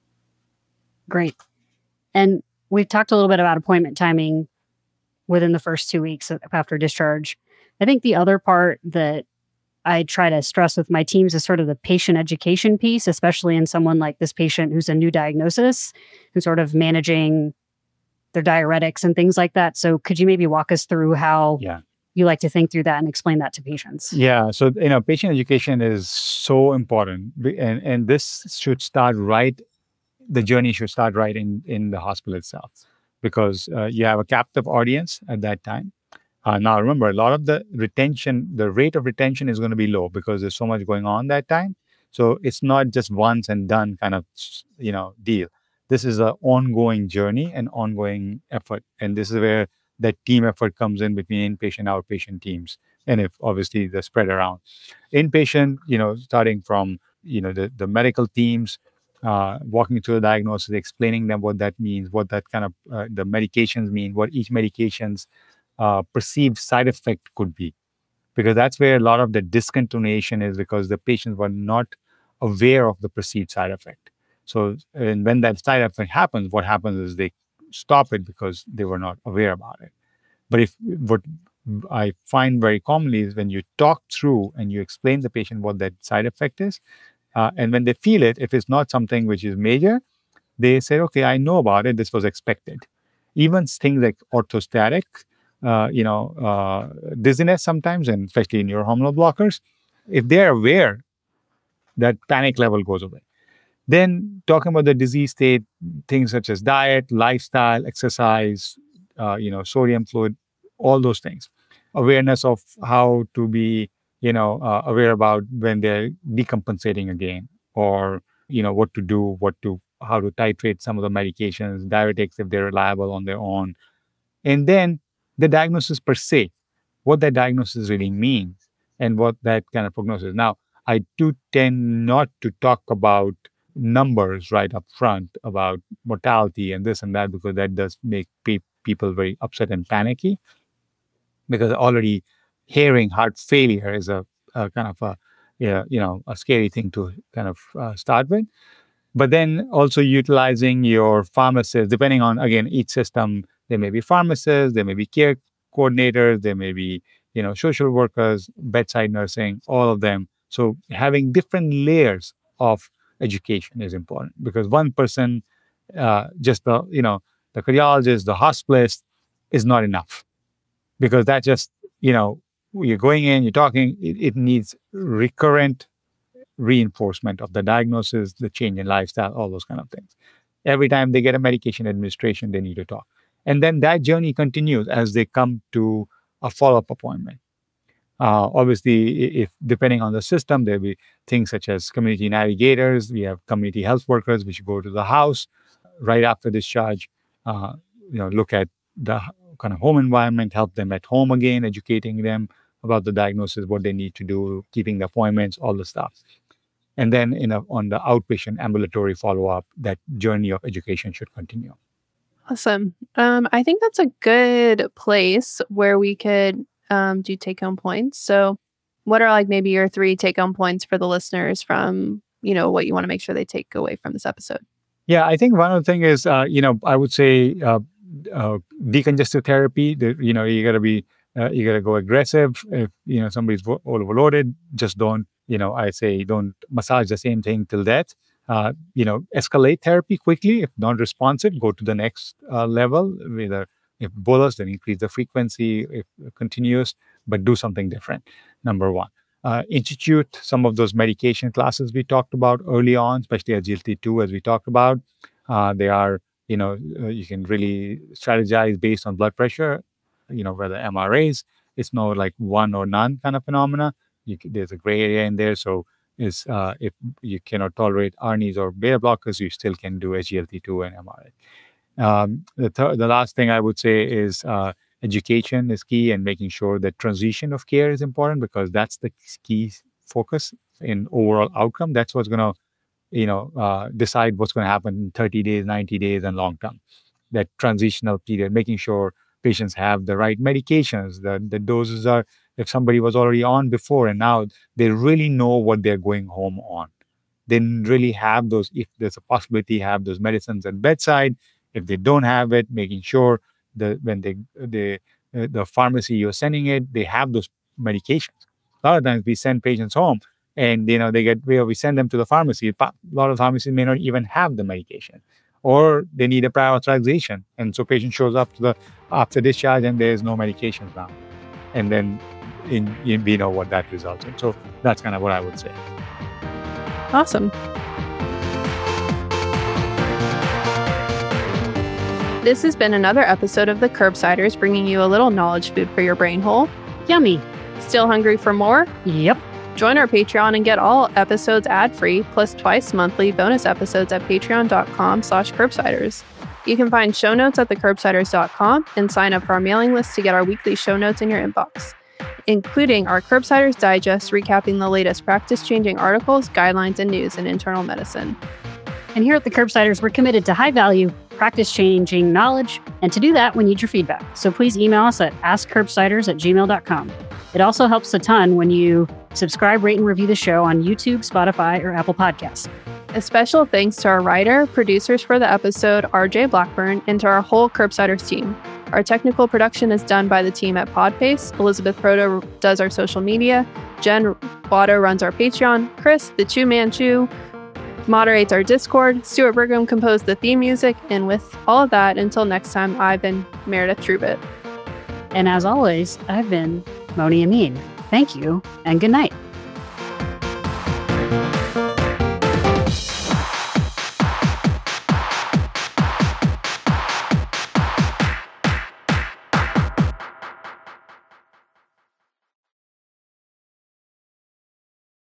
Great. And we've talked a little bit about appointment timing within the first two weeks after discharge. I think the other part that I try to stress with my teams is sort of the patient education piece, especially in someone like this patient who's a new diagnosis, who's sort of managing their diuretics and things like that. So could you maybe walk us through how yeah. you like to think through that and explain that to patients? Yeah. So, you know, patient education is so important. And, and this should start right, the journey should start right in, in the hospital itself, because uh, you have a captive audience at that time. Uh, now, remember, a lot of the retention, the rate of retention is going to be low because there's so much going on that time. So it's not just once and done kind of, you know, deal. This is an ongoing journey and ongoing effort. And this is where that team effort comes in between inpatient, outpatient teams. And if obviously they're spread around. Inpatient, you know, starting from, you know, the, the medical teams, uh, walking through the diagnosis, explaining them what that means, what that kind of, uh, the medications mean, what each medication's uh, perceived side effect could be. Because that's where a lot of the discontinuation is, because the patients were not aware of the perceived side effect. So, and when that side effect happens, what happens is they stop it because they were not aware about it. But if what I find very commonly is when you talk through and you explain to the patient what that side effect is, uh, and when they feel it, if it's not something which is major, they say, okay, I know about it, this was expected. Even things like orthostatic, uh, you know, uh, dizziness sometimes, and especially neurohormonal blockers, if they're aware, that panic level goes away. Then talking about the disease state, things such as diet, lifestyle, exercise, uh, you know, sodium fluid, all those things. Awareness of how to be, you know, uh, aware about when they're decompensating again, or, you know, what to do, what to, how to titrate some of the medications, diuretics if they're reliable on their own. And then the diagnosis per se, what that diagnosis really means and what that kind of prognosis. Now, I do tend not to talk about numbers right up front about mortality and this and that, because that does make pe- people very upset and panicky, because already hearing heart failure is a, a kind of a, yeah, you know, a scary thing to kind of uh, start with. But then also utilizing your pharmacists, depending on, again, each system, there may be pharmacists, there may be care coordinators, there may be, you know, social workers, bedside nursing, all of them. So having different layers of education is important, because one person, uh, just the, you know, the cardiologist, the hospitalist is not enough, because that just, you know, you're going in, you're talking, it, it needs recurrent reinforcement of the diagnosis, the change in lifestyle, all those kind of things. Every time they get a medication administration, they need to talk. And then that journey continues as they come to a follow-up appointment. Uh, obviously, if depending on the system, there'll be things such as community navigators. We have community health workers, which go to the house right after discharge. Uh, you know, look at the kind of home environment, help them at home again, educating them about the diagnosis, what they need to do, keeping the appointments, all the stuff. And then in a, on the outpatient ambulatory follow-up, that journey of education should continue. Awesome. Um, I think that's a good place where we could um, do take-home points. So what are like maybe your three take-home points for the listeners from, you know, what you want to make sure they take away from this episode? Yeah, I think one of the things is, uh, you know, I would say uh, uh, decongestive therapy, the, you know, you got to be, uh, you got to go aggressive. If, you know, somebody's vo- overloaded, just don't, you know, I say don't massage the same thing till death. Uh, you know, escalate therapy quickly. If non-responsive, go to the next uh, level, either If bolus, then increase the frequency. If continuous, but do something different. Number one. Uh, institute some of those medication classes we talked about early on, especially S G L T two, as we talked about. Uh, they are, you know, uh, you can really strategize based on blood pressure, you know, whether M R As. It's no like one or none kind of phenomena. You can, there's a gray area in there. So is uh, if you cannot tolerate A R N Is or beta blockers, you still can do S G L T two and M R A. Um, the, th- the last thing I would say is uh, education is key, and making sure that transition of care is important, because that's the key focus in overall outcome. That's what's going to, you know, uh, decide what's going to happen in thirty days, ninety days, and long term. That transitional period, making sure patients have the right medications, the, the doses are, if somebody was already on before and now they really know what they're going home on. They really have those, if there's a possibility, have those medicines at bedside. If they don't have it, making sure that when they, they uh, the pharmacy you're sending it, they have those medications. A lot of times we send patients home and, you know, they get, where we send them to the pharmacy. A lot of pharmacies may not even have the medication, or they need a prior authorization. And so patient shows up to the after discharge and there's no medications now. And then in, in, we know what that results in. So that's kind of what I would say. Awesome. This has been another episode of The Curbsiders, bringing you a little knowledge food for your brain hole. Yummy. Still hungry for more? Yep. Join our Patreon and get all episodes ad-free, plus twice monthly bonus episodes at patreon.com slash curbsiders. You can find show notes at the curbsiders dot com and sign up for our mailing list to get our weekly show notes in your inbox, including our Curbsiders Digest recapping the latest practice-changing articles, guidelines, and news in internal medicine. And here at the Curbsiders, we're committed to high-value, practice-changing knowledge. And to do that, we need your feedback. So please email us at ask curbsiders at gmail dot com. It also helps a ton when you subscribe, rate, and review the show on YouTube, Spotify, or Apple Podcasts. A special thanks to our writer, producers for the episode, R J Blackburn, and to our whole Curbsiders team. Our technical production is done by the team at Podpace. Elizabeth Proto does our social media. Jen Watto runs our Patreon. Chris, the Chew Man Chew, moderates our Discord. Stuart Brigham composed the theme music. And with all of that, until next time, I've been Meredith Trubit. And as always, I've been Moni Amin. Thank you, and good night.